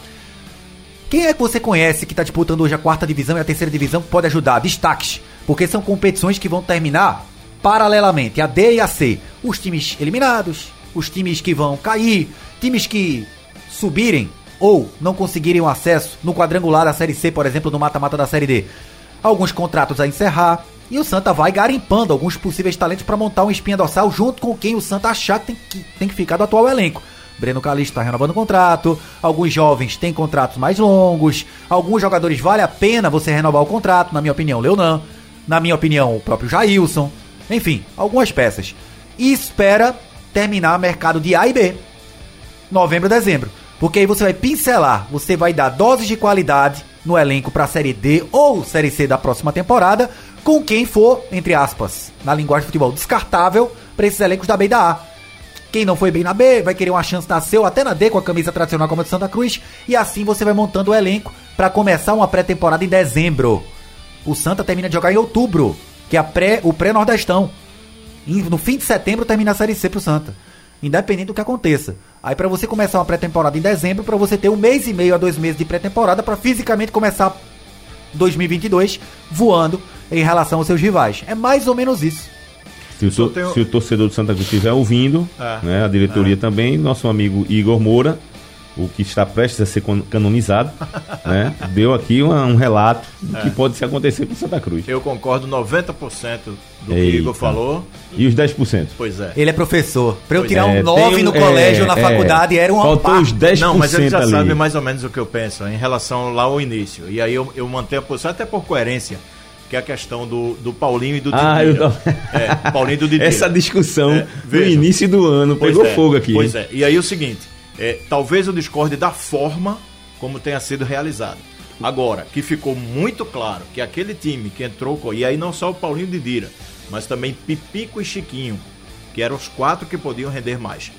Quem é que você conhece que está disputando hoje a quarta divisão e a terceira divisão que pode ajudar? Destaques, porque são competições que vão terminar paralelamente, a D e a C. Os times eliminados, os times que vão cair, times que subirem ou não conseguirem o acesso no quadrangular da Série C, por exemplo, no mata-mata da Série D. Alguns contratos a encerrar. E o Santa vai garimpando alguns possíveis talentos para montar uma espinha dorsal junto com quem o Santa achar que tem que, tem que ficar do atual elenco. Breno Calixto está renovando o contrato, alguns jovens têm contratos mais longos, alguns jogadores vale a pena você renovar o contrato, na minha opinião, Leonan, na minha opinião, o próprio Jailson, enfim, algumas peças. E espera terminar o mercado de A e B, novembro, dezembro, porque aí você vai pincelar, você vai dar doses de qualidade no elenco para a Série D ou Série C da próxima temporada, com quem for, entre aspas, na linguagem de futebol, descartável para esses elencos da B e da A. Quem não foi bem na B vai querer uma chance na C ou até na D com a camisa tradicional como a de Santa Cruz. E assim você vai montando o elenco para começar uma pré-temporada em dezembro. O Santa termina de jogar em outubro, que é a pré, o pré-nordestão. No fim de setembro termina a Série C pro Santa. Independente do que aconteça. Aí para você começar uma pré-temporada em dezembro, para você ter um mês e meio a dois meses de pré-temporada para fisicamente começar dois mil e vinte e dois voando em relação aos seus rivais. É mais ou menos isso. Se o, tenho... se o torcedor do Santa Cruz estiver ouvindo, é, né, a diretoria é. também, nosso amigo Igor Moura, o que está prestes a ser canonizado, né, deu aqui uma, um relato do é. que pode acontecer com o Santa Cruz. Eu concordo noventa por cento do Eita. que o Igor falou. E os dez por cento? Pois é. Ele é professor. Para eu tirar é, um nove no colégio, é, na faculdade, é, era uma faltou os dez por cento. Não, mas ele já ali. sabe mais ou menos o que eu penso em relação lá ao início. E aí eu, eu mantenho a posição, até por coerência, que é a questão do, do Paulinho e do Didira. Ah, eu tô... é, Paulinho e do Didira. Essa discussão é, no início do ano pois pegou é, fogo aqui. Pois é. E aí o seguinte, é, talvez eu discorde da forma como tenha sido realizado. Agora, que ficou muito claro que aquele time que entrou, com, e aí não só o Paulinho e Didira, mas também Pipico e Chiquinho, que eram os quatro que podiam render mais.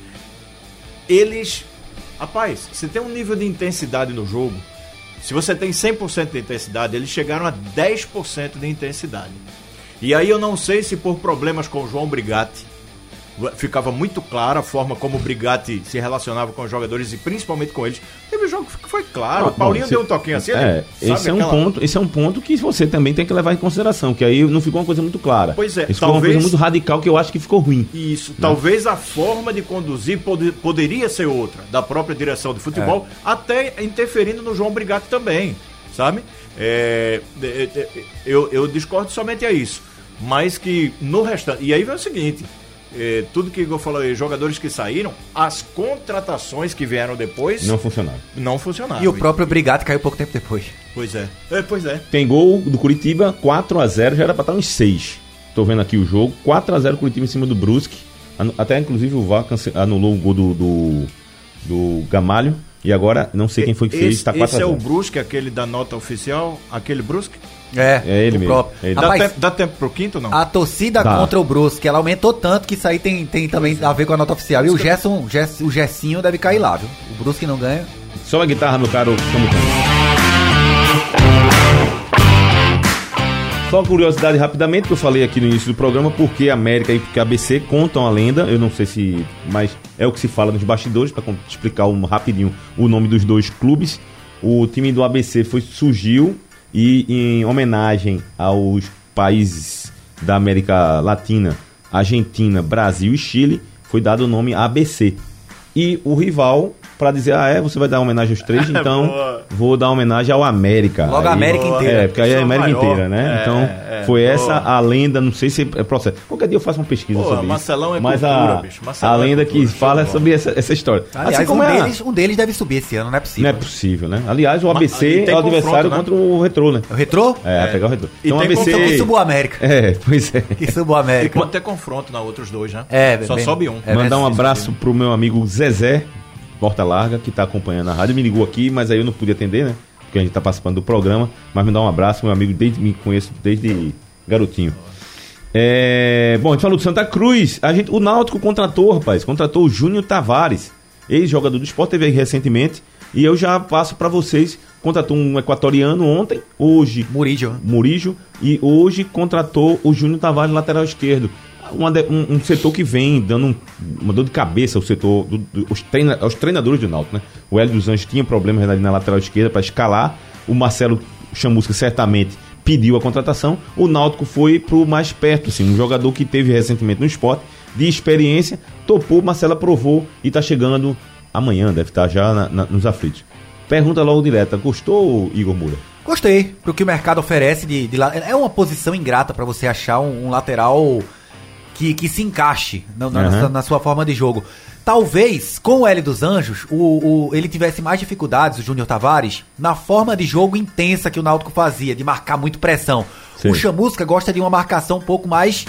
Eles, rapaz, você tem um nível de intensidade no jogo. Se você tem cem por cento de intensidade, eles chegaram a dez por cento de intensidade. E aí eu não sei se por problemas com o João Brigatti, ficava muito clara a forma como o Brigatti se relacionava com os jogadores e principalmente com eles. Teve um jogo que foi claro, o Paulinho deu um toquinho assim. É, esse é, um aquela... ponto, esse é um ponto que você também tem que levar em consideração, que aí não ficou uma coisa muito clara. Pois é, isso talvez... foi uma coisa muito radical que eu acho que ficou ruim. Isso, né? Talvez a forma de conduzir pod- poderia ser outra, da própria direção de futebol, é. até interferindo no João Brigatti também, sabe? É, é, é, eu, eu discordo somente a isso, mas que no restante... E aí vem o seguinte... É, tudo que eu falei, jogadores que saíram, as contratações que vieram depois não funcionaram. Não funcionaram. E o próprio Brigatti caiu pouco tempo depois. Pois é. é. Pois é. Tem gol do Curitiba, quatro a zero, já era pra estar uns seis. Tô vendo aqui o jogo, quatro a zero Curitiba em cima do Brusque. Até inclusive o V A R anulou o gol do, do, do Gamalho. E agora, não sei quem foi que fez, esse, tá quatro a zero. Esse é o Brusque, aquele da nota oficial, aquele Brusque? É, é ele mesmo. Próprio. É ele. Dá, Rapaz, tempo, dá tempo pro quinto ou não? A torcida Dá. contra o Brusque, ela aumentou tanto que isso aí tem, tem também a ver com a nota oficial. E o Gerson, Gess, o Gessinho deve cair lá, viu? O Brusque não ganha. Só a guitarra, meu caro Camutano. Só curiosidade rapidamente, que eu falei aqui no início do programa, porque a América e porque a A B C contam a lenda, eu não sei se, mas é o que se fala nos bastidores, para explicar um, rapidinho o nome dos dois clubes. O time do A B C foi, surgiu e em homenagem aos países da América Latina, Argentina, Brasil e Chile, foi dado o nome A B C. E o rival, para dizer, ah é, você vai dar homenagem aos três, então vou dar homenagem ao América. Logo a América aí, inteira. É, porque aí é a América maior. inteira, né? É, então, é, foi boa. essa a lenda, não sei se é processo. Qualquer dia eu faço uma pesquisa Pô, sobre Marcelão isso. É mas cultura, a, bicho. Marcelão a lenda é cultura, que fala é sobre essa, essa história. Aliás, assim como um, é a... deles, um deles deve subir esse ano, não é possível. Não é possível, né? Aliás, o A B C é o adversário né? contra o Retrô, né? O Retrô? É, É. a pegar o Retrô. E Então o tem A B C... Que subiu o América. É, pois é. Que subiu o E América. pode ter confronto na outros dois, né? É, Só bem, sobe um. é Mandar um verdade. abraço pro meu amigo Zezé Porta Larga, que tá acompanhando a rádio. Me ligou aqui, mas aí eu não pude atender, né? Porque a gente tá participando do programa. Mas me dá um abraço, meu amigo, desde me conheço desde garotinho. É... Bom, a gente falou do Santa Cruz. A gente, o Náutico contratou, rapaz. Contratou o Júnior Tavares, ex-jogador do Sport, teve aí recentemente. E eu já passo pra vocês. Contratou um equatoriano ontem, hoje... Murídio. Murídio. E hoje contratou o Júnior Tavares, lateral esquerdo. Uma de, um, um setor que vem dando um, uma dor de cabeça ao setor, do, do, os treina, aos treinadores do Náutico, né? O Hélio dos Anjos tinha problemas ali na lateral esquerda para escalar. O Marcelo Chamusca certamente pediu a contratação. O Náutico foi pro mais perto, assim, um jogador que teve recentemente no Sport, de experiência, topou, o Marcelo aprovou e tá chegando amanhã, deve estar já na, na, nos aflitos. Pergunta logo direta, gostou, Igor Moura? Gostei, pro que o mercado oferece de, de la- é uma posição ingrata para você achar um, um lateral que, que se encaixe na, na, Uhum. na, na sua forma de jogo. Talvez, com o Hélio dos Anjos, o, o, ele tivesse mais dificuldades, o Júnior Tavares, na forma de jogo intensa que o Náutico fazia, de marcar muito pressão. Sim. O Chamusca gosta de uma marcação um pouco mais,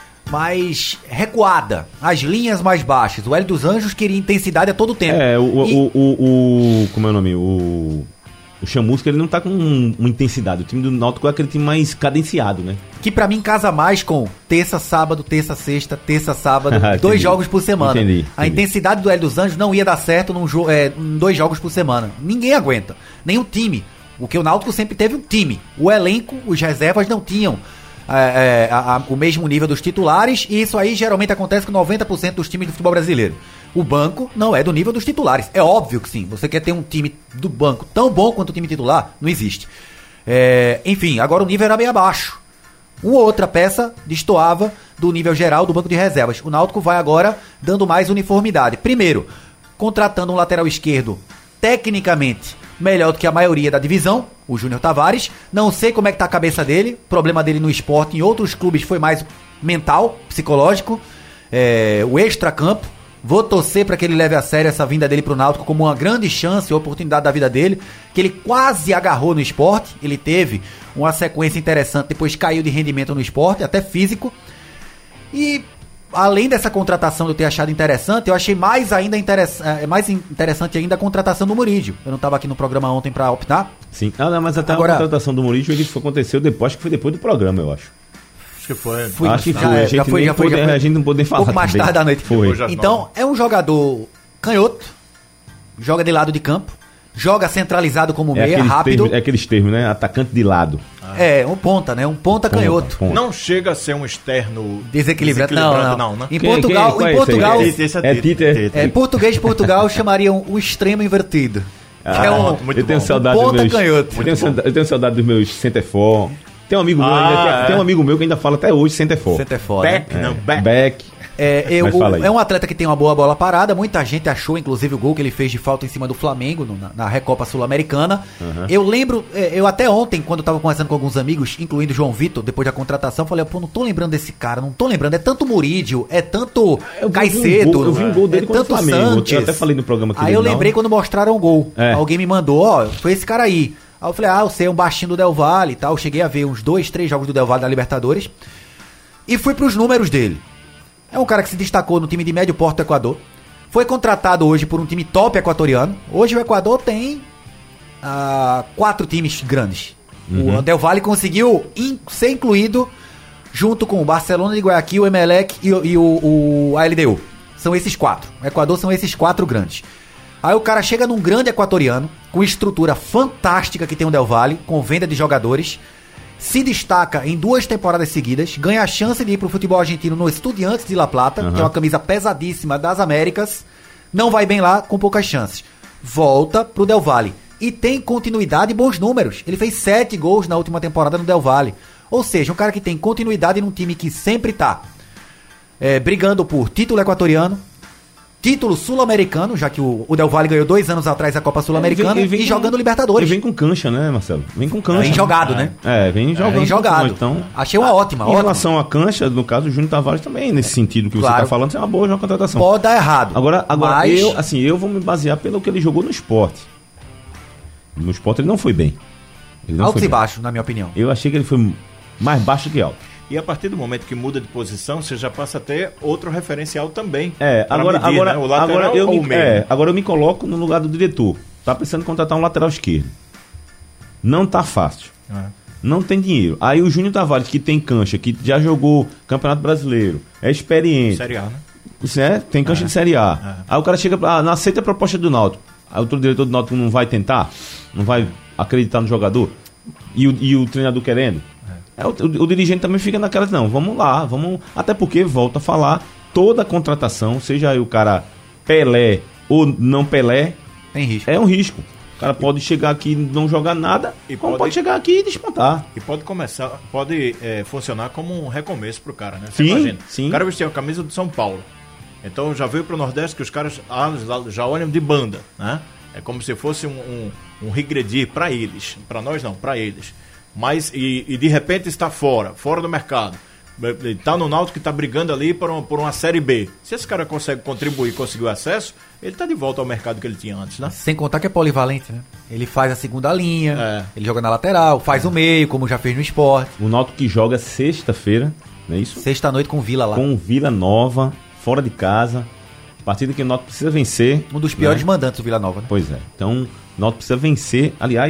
mais recuada, as linhas mais baixas. O Hélio dos Anjos queria intensidade a todo tempo. É, o, E- o, o, o- como é o nome? O, o Chamusca, ele não tá com um, uma intensidade. O time do Náutico é aquele time mais cadenciado, né? Que pra mim casa mais com terça, sábado, terça, sexta, terça, sábado, dois Entendi. jogos por semana. Entendi, A entendi. intensidade do Hélio dos Anjos não ia dar certo num jo- é, em dois jogos por semana. Ninguém aguenta. Nenhum time. O que o Náutico sempre teve um time. O elenco, os reservas não tinham é, é, a- a- o mesmo nível dos titulares, e isso aí geralmente acontece com noventa por cento dos times do futebol brasileiro. O banco não é do nível dos titulares. É óbvio que sim. Você quer ter um time do banco tão bom quanto o time titular? Não existe. É, enfim, agora o nível era bem abaixo. Uma outra peça destoava do nível geral do banco de reservas. O Náutico vai agora dando mais uniformidade. Primeiro, contratando um lateral esquerdo tecnicamente melhor do que a maioria da divisão, o Júnior Tavares. Não sei como é que tá a cabeça dele. O problema dele no esporte, em outros clubes, foi mais mental, psicológico. É, o extracampo. Vou torcer para que ele leve a sério essa vinda dele pro Náutico como uma grande chance e oportunidade da vida dele, que ele quase agarrou no esporte. Ele teve uma sequência interessante, depois caiu de rendimento no esporte, até físico. E além dessa contratação de eu ter achado interessante, eu achei mais ainda interess- é, mais interessante ainda a contratação do Murídio. Eu não estava aqui no programa ontem para optar. Sim. Ah, não, mas até Agora- a contratação do Murídio, ele foi- aconteceu depois, acho que foi depois do programa, eu acho. Acho que foi. Fui- acho que já- foi. já a gente foi, nem já foi, pôde- já foi. a gente não pôde falar. Um pouco mais também. tarde da noite. Foi. Depois já- Então, é um jogador canhoto, joga de lado de campo, joga centralizado como É meia, aqueles rápido. termos, é aqueles termos, né? Atacante de lado. É, um ponta, né? Um ponta, Ponta, canhoto. ponta. Não chega a ser um externo Desequilibrado. Não, desequilibrado, não. né? Em Quem- Portugal, quem- qual em é esse aí? Portugal, Tite, esse É Tite, Tite, é? Tite. é, português de Portugal chamariam o extremo invertido. Que é um, Pronto, muito eu tenho bom. saudade Ponta dos meus. canhoto. Eu tenho, saudade, eu tenho saudade dos meus centerfor. Tem um amigo meu, Ah, ainda, tem, é. tem um amigo meu que ainda fala até hoje centerfor. centerfor, Back, né? não, back. Back. É, eu- Mas fala aí. é um atleta que tem uma boa bola parada. Muita gente achou, inclusive, o gol que ele fez de falta em cima do Flamengo no- na, na Recopa Sul-Americana. Eu lembro, é, eu até ontem, quando eu tava conversando com alguns amigos, incluindo o João Vitor, depois da contratação, falei, pô, não tô lembrando desse cara, não tô lembrando. É tanto Murídio, é tanto Eu vi um Caicedo, gol- eu vi um gol dele é contra o tanto Flamengo. Sanches. Eu até falei no programa aqui Aí dele, eu não. lembrei quando mostraram o gol. É. Alguém me mandou, ó, foi esse cara aí. Aí eu falei, ah, você é um baixinho do Del Valle e tal. Eu cheguei a ver uns dois, três jogos do Del Valle da Libertadores. E fui pros números dele. É um cara que se destacou no time de médio porte do Equador. Foi contratado hoje por um time top equatoriano. Hoje o Equador tem ah, quatro times grandes. O Del Valle conseguiu in- ser incluído junto com o Barcelona de Guayaquil, o Emelec e, o- e o, o A L D U. São esses quatro. O Equador são esses quatro grandes. Aí o cara chega num grande equatoriano, com estrutura fantástica que tem o Del Valle, com venda de jogadores, se destaca em duas temporadas seguidas, ganha a chance de ir pro futebol argentino no Estudiantes de La Plata, Uhum. que é uma camisa pesadíssima das Américas, não vai bem lá, com poucas chances. Volta pro Del Valle e tem continuidade e bons números. Ele fez sete gols na última temporada no Del Valle. Ou seja, um cara que tem continuidade num time que sempre tá é, brigando por título equatoriano, título sul-americano, já que o, o Del Valle ganhou dois anos atrás a Copa Sul-Americana, Ele e, vem- ele vem jogando com- Libertadores. Ele vem com cancha, né, Marcelo? Vem com cancha. Vem jogado, né? É, vem jogando. Vem jogado. Então, Achei uma ótima, em ótima. relação à cancha, no caso, o Júnior Tavares também, nesse sentido que você Claro. está falando, isso é uma boa uma contratação. Pode dar errado. Agora, agora mas eu, assim, eu vou me basear pelo que ele jogou no esporte. No esporte ele não foi bem. Ele não altos foi e bem. baixos, na minha opinião. Eu achei que ele foi mais baixo que alto. E a partir do momento que muda de posição, você já passa a ter outro referencial também. É, pra agora, medir, agora, né? O lateral agora, eu ou me, o meio. é, agora eu me coloco no lugar do diretor. Tá pensando em contratar um lateral esquerdo. Não tá fácil. É. Não tem dinheiro. Aí o Júnior Tavares, que tem cancha, que já jogou Campeonato Brasileiro, é experiente. Série A, né? Isso é, tem cancha É. de Série A. É. Aí o cara chega pra. Ah, não aceita a proposta do Náutico. Aí o outro diretor do Náutico não vai tentar? Não vai acreditar no jogador? E o, e o treinador querendo? É, o, o- o dirigente também fica naquela, não, vamos lá, vamos. Até porque, volta a falar, toda contratação, seja aí o cara Pelé ou não Pelé, Tem risco. é um risco. O cara pode chegar aqui e não jogar nada, E e pode... pode- chegar aqui e despontar. E pode começar, pode é, funcionar como um recomeço pro cara, né? Você Sim, imagina. sim. O cara vestiu a camisa do São Paulo. Então já veio pro Nordeste que os caras ah, já- já olham de banda, né? É como se fosse um, um, um regredir para eles. Para nós não, para eles. Mas, e, e de repente está fora, fora do mercado. Está no Náutico que está brigando ali por, um, por uma Série B. Se esse cara consegue contribuir e conseguir o acesso, ele está de volta ao mercado que ele tinha antes, né? Sem contar que é polivalente, né? Ele faz a segunda linha, É. ele joga na lateral, faz o meio, como já fez no esporte. O Náutico que joga sexta-feira, não é isso? Sexta-noite com o Vila lá. Com o Vila Nova, fora de casa. Partida que o Náutico precisa vencer. Um dos piores né? mandantes do Vila Nova, né? Pois é. Então, o Náutico precisa vencer. Aliás,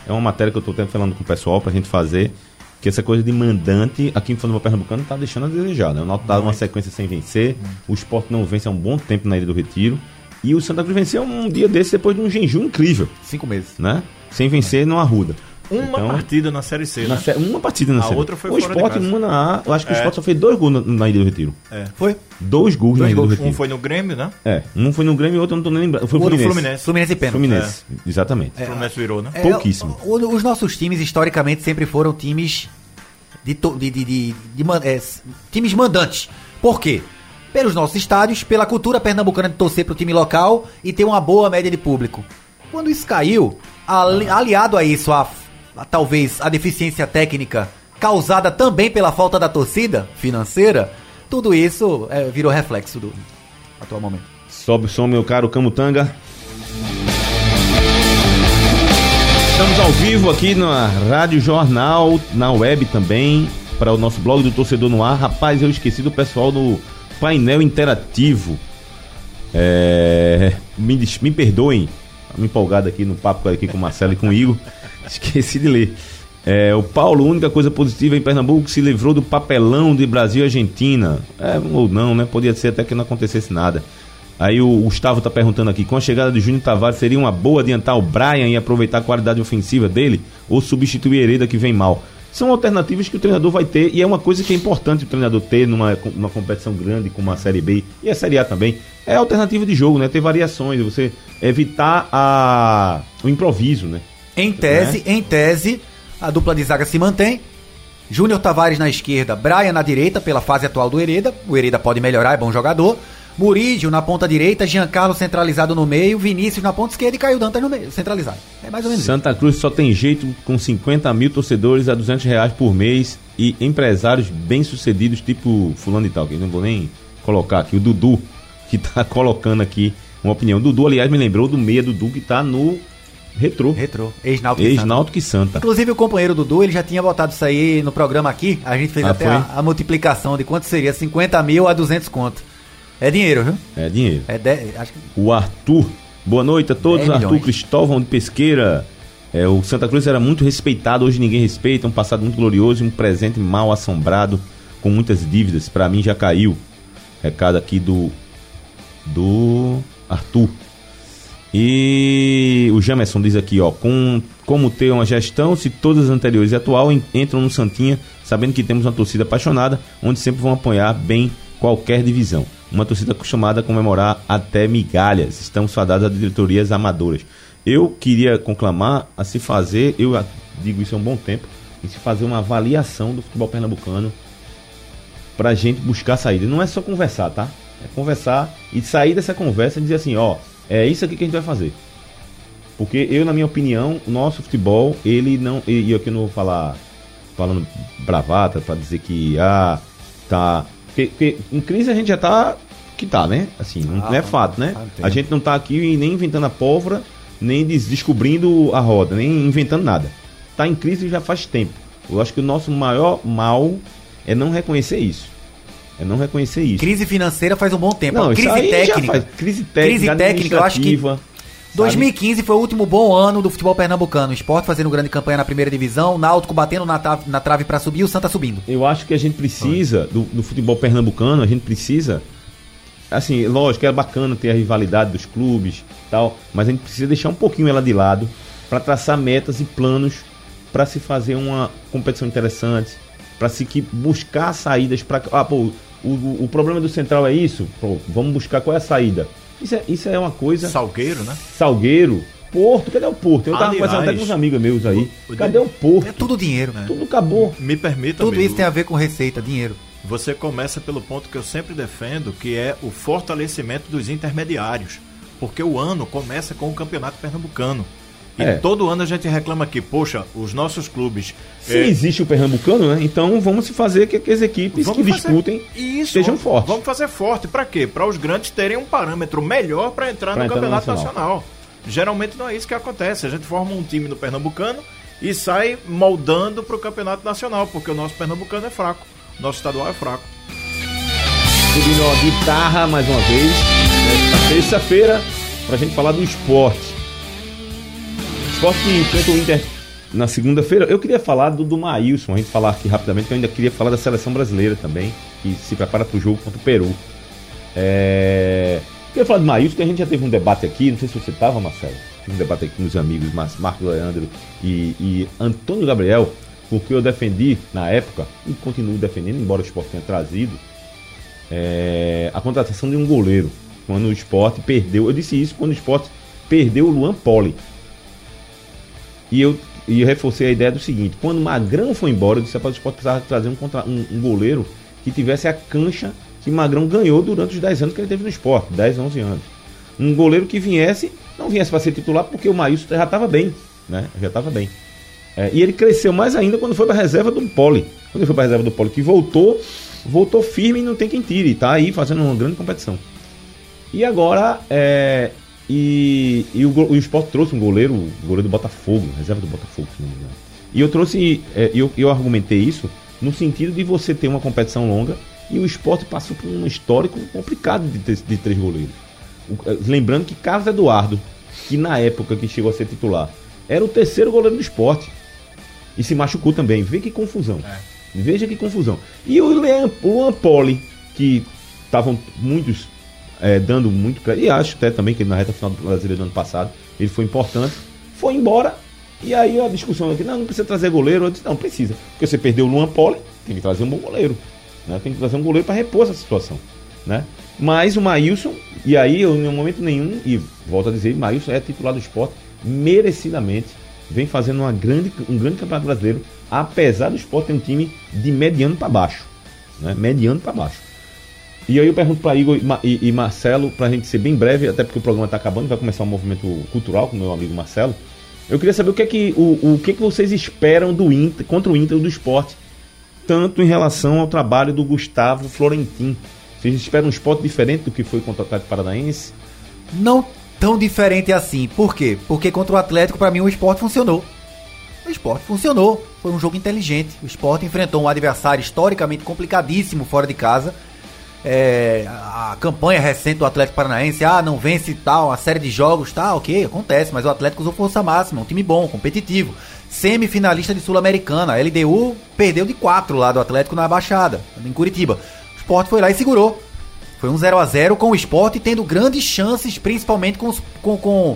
é uma matéria que eu estou falando com o pessoal pra gente fazer, que essa coisa de mandante aqui em Futebol Pernambucano tá deixando a desejar, né? O Náutico tá numa sequência sem vencer, o Sport não vence há um bom tempo na Ilha do Retiro, e o Santa Cruz venceu um dia desse depois de um jejum incrível. Cinco meses. Né? Sem vencer no Arruda. Uma então, partida na Série C, na né? sé... Uma partida na a Série C. outra foi o fora Sport, de casa. uma na A, eu acho que É. o Sport só fez dois gols na, na Ilha do Retiro. É. Foi? Dois gols na Dois Ilha do gols. Retiro. Um foi no Grêmio, né? É, um foi no Grêmio e o outro eu não tô nem lembrando. Foi o O outro Fluminense. Fluminense. Fluminense e pênalti. Fluminense, exatamente. O Fluminense virou, né? É, Pouquíssimo. o- o- os nossos times, historicamente, sempre foram times de, to- de, de, de, de man- é, s- times mandantes. Por quê? Pelos nossos estádios, pela cultura pernambucana de torcer pro time local e ter uma boa média de público. Quando isso caiu, ali- aliado a isso, a, a talvez a deficiência técnica causada também pela falta da torcida financeira, tudo isso é, virou reflexo do atual momento. Sobe o som, meu caro Camutanga. Estamos ao vivo aqui na Rádio Jornal, na web também, para o nosso blog do Torcedor no Ar. Rapaz, eu esqueci do pessoal no painel interativo. É, me, des- me perdoem, me empolgado aqui no papo aqui com o Marcelo e com o Igor. Esqueci de ler. É, o Paulo, única coisa positiva em Pernambuco, se livrou do papelão de Brasil e Argentina. É, ou não, né? Podia ser até que não acontecesse nada. Aí o Gustavo tá perguntando aqui, com a chegada de Júnior Tavares, seria uma boa adiantar o Brian e aproveitar a qualidade ofensiva dele? Ou substituir Hereda que vem mal? São alternativas que o treinador vai ter, e é uma coisa que é importante o treinador ter numa, numa competição grande como a Série B e a Série A também. É a alternativa de jogo, né? Ter variações, você evitar a, o improviso, né? Em tese, em tese, a dupla de zaga se mantém. Júnior Tavares na esquerda, Brian na direita, pela fase atual do Hereda. O Hereda pode melhorar, é bom jogador. Murídio na ponta direita, Giancarlo centralizado no meio, Vinícius na ponta esquerda e Caio Dantas no meio, centralizado. É mais ou menos Santa Cruz só tem jeito com cinquenta mil torcedores a duzentos reais por mês e empresários bem-sucedidos, tipo fulano e tal, que eu não vou nem colocar aqui, o Dudu, que tá colocando aqui uma opinião. O Dudu, aliás, me lembrou do meia Dudu, que tá no Retrô. Retrô, ex-Náutico e Santa. Ex-Náutico e Santa. Inclusive o companheiro Dudu, ele já tinha botado isso aí no programa aqui, a gente fez Ah, até foi? a, a multiplicação de quanto seria, cinquenta mil a duzentos conto. É dinheiro, viu? É dinheiro. É dez, acho que... O Arthur, boa noite a todos. dez Arthur milhões. Cristóvão de Pesqueira. É, o Santa Cruz era muito respeitado, hoje ninguém respeita. Um passado muito glorioso e um presente mal assombrado, com muitas dívidas. Pra mim já caiu. Recado aqui do do Arthur. E o Jamerson diz aqui, ó, com, como ter uma gestão se todas as anteriores e atual en- entram no Santinha, sabendo que temos uma torcida apaixonada, onde sempre vão apoiar bem qualquer divisão. Uma torcida acostumada a comemorar até migalhas. Estamos fadados a diretorias amadoras. Eu queria conclamar a se fazer, eu digo isso há um bom tempo, em se fazer uma avaliação do futebol pernambucano pra gente buscar saída. Não é só conversar, tá? É conversar e sair dessa conversa e dizer assim, ó, é isso aqui que a gente vai fazer. Porque eu, na minha opinião, o nosso futebol, ele não... E eu aqui não vou falar falando bravata pra dizer que, ah, tá... Porque, porque em crise a gente já tá... Que tá, né? Assim, não, Ah, não é fato, né? ah, A gente não tá aqui nem inventando a pólvora, nem des- descobrindo a roda, nem inventando nada. Tá em crise já faz tempo. Eu acho que o nosso maior mal é não reconhecer isso. É não reconhecer isso. Crise financeira faz um bom tempo. Não, Ó, isso crise aí já técnica. faz. Crise técnica, Crise técnica, eu acho que administrativa, dois mil e sabe? quinze foi o último bom ano do futebol pernambucano. O Sport fazendo grande campanha na primeira divisão, o Náutico batendo na, trave- na trave pra subir e o Santa subindo. Eu acho que a gente precisa, do, do futebol pernambucano, a gente precisa, assim, lógico, é bacana ter a rivalidade dos clubes e tal, mas a gente precisa deixar um pouquinho ela de lado para traçar metas e planos para se fazer uma competição interessante, para se que buscar saídas para... Ah, pô, o, o, o problema do Central é isso? Pô, vamos buscar qual é a saída. Isso é, isso é uma coisa... Salgueiro, né? Salgueiro, Porto, cadê o Porto? Eu tava Aliás, conversando até com uns amigos meus aí. o- o Cadê o Porto? É tudo dinheiro. Tudo acabou. Me permita, Tudo amigo, isso tem a ver com receita, dinheiro. Você começa pelo ponto que eu sempre defendo, que é o fortalecimento dos intermediários. Porque o ano começa com o Campeonato Pernambucano. E É. todo ano a gente reclama aqui, poxa, os nossos clubes... Se é, existe o pernambucano, né? Então vamos se fazer que, que as equipes vamos que fazer- disputem Isso, sejam vamos- fortes. Vamos fazer forte. Pra quê? Para os grandes terem um parâmetro melhor para entrar Pra no entrar no Campeonato Nacional. Nacional. Geralmente não é isso que acontece. A gente forma um time no Pernambucano e sai moldando para o Campeonato Nacional, porque o nosso Pernambucano é fraco. O nosso estadual é fraco. Subindo a guitarra mais uma vez, nesta terça-feira, pra gente falar do esporte. Esporte que enfrenta o Inter na segunda-feira, eu queria falar do, do Maílson, a gente falar aqui rapidamente, que eu ainda queria falar da seleção brasileira também, que se prepara para o jogo contra o Peru. É... Eu queria falar do Maílson, que a gente já teve um debate aqui, não sei se você estava, Marcelo, um debate aqui com os amigos Marcos Leandro e, e Antônio Gabriel, porque eu defendi na época, e continuo defendendo, embora o Sport tenha trazido, é... a contratação de um goleiro, quando o Sport perdeu, eu disse isso quando o Sport perdeu o Luan Poli. E eu, e eu reforcei a ideia do seguinte: quando o Magrão foi embora, eu disse que o Sport precisava trazer um, contra, um, um goleiro que tivesse a cancha que o Magrão ganhou durante os dez anos que ele teve no Sport, dez, onze anos. Um goleiro que viesse, não viesse para ser titular, porque o Maílson já estava bem, né? Já estava bem. É, e ele cresceu mais ainda quando foi para a reserva do Poli. Quando ele foi para a reserva do Poli, que voltou, voltou firme e não tem quem tire, tá aí fazendo uma grande competição. E agora, é, e, e o, o Sport trouxe um goleiro, o goleiro do Botafogo, reserva do Botafogo, se não me engano. E eu trouxe, é, eu, eu argumentei isso no sentido de você ter uma competição longa e o Sport passou por um histórico complicado de, ter, de três goleiros. O, lembrando que Carlos Eduardo, que na época que chegou a ser titular, era o terceiro goleiro do Sport. E se machucou também. Veja que confusão. É. Veja que confusão. E o Luan, Luan Poli, que estavam muitos... É, dando muito crédito, e acho até também que na reta final do Brasileiro do ano passado ele foi importante, foi embora, e aí a discussão aqui, não, não precisa trazer goleiro. Eu disse, não, precisa, porque você perdeu o Luan Poli, tem que trazer um bom goleiro, né? Tem que trazer um goleiro para repor essa situação, né? Mas o Maílson, e aí eu em momento nenhum, e volto a dizer, Maílson é titular do Sport merecidamente, vem fazendo uma grande, um grande campeonato brasileiro, apesar do Sport ter um time de mediano para baixo, né? Mediano para baixo. E aí eu pergunto para Igor e, e Marcelo, para a gente ser bem breve, até porque o programa está acabando, vai começar um movimento cultural com o meu amigo Marcelo. Eu queria saber o que é que, o, o que, é que vocês esperam do Inter, contra o Inter do Sport, tanto em relação ao trabalho do Gustavo Florentin. Vocês esperam um Sport diferente do que foi contra o Atlético Paranaense? Não tão diferente assim. Por quê? Porque contra o Atlético, para mim, o Sport funcionou. O Sport funcionou. Foi um jogo inteligente. O Sport enfrentou um adversário historicamente complicadíssimo fora de casa. É, a campanha recente do Atlético Paranaense, ah, não vence e tal, uma série de jogos, tá, ok, acontece, mas o Atlético usou força máxima, um time bom, competitivo, semifinalista de Sul-Americana. A L D U perdeu de quatro lá do Atlético na Baixada, em Curitiba. O Sport foi lá e segurou. Foi um zero a zero com o Sport tendo grandes chances, principalmente com, com, com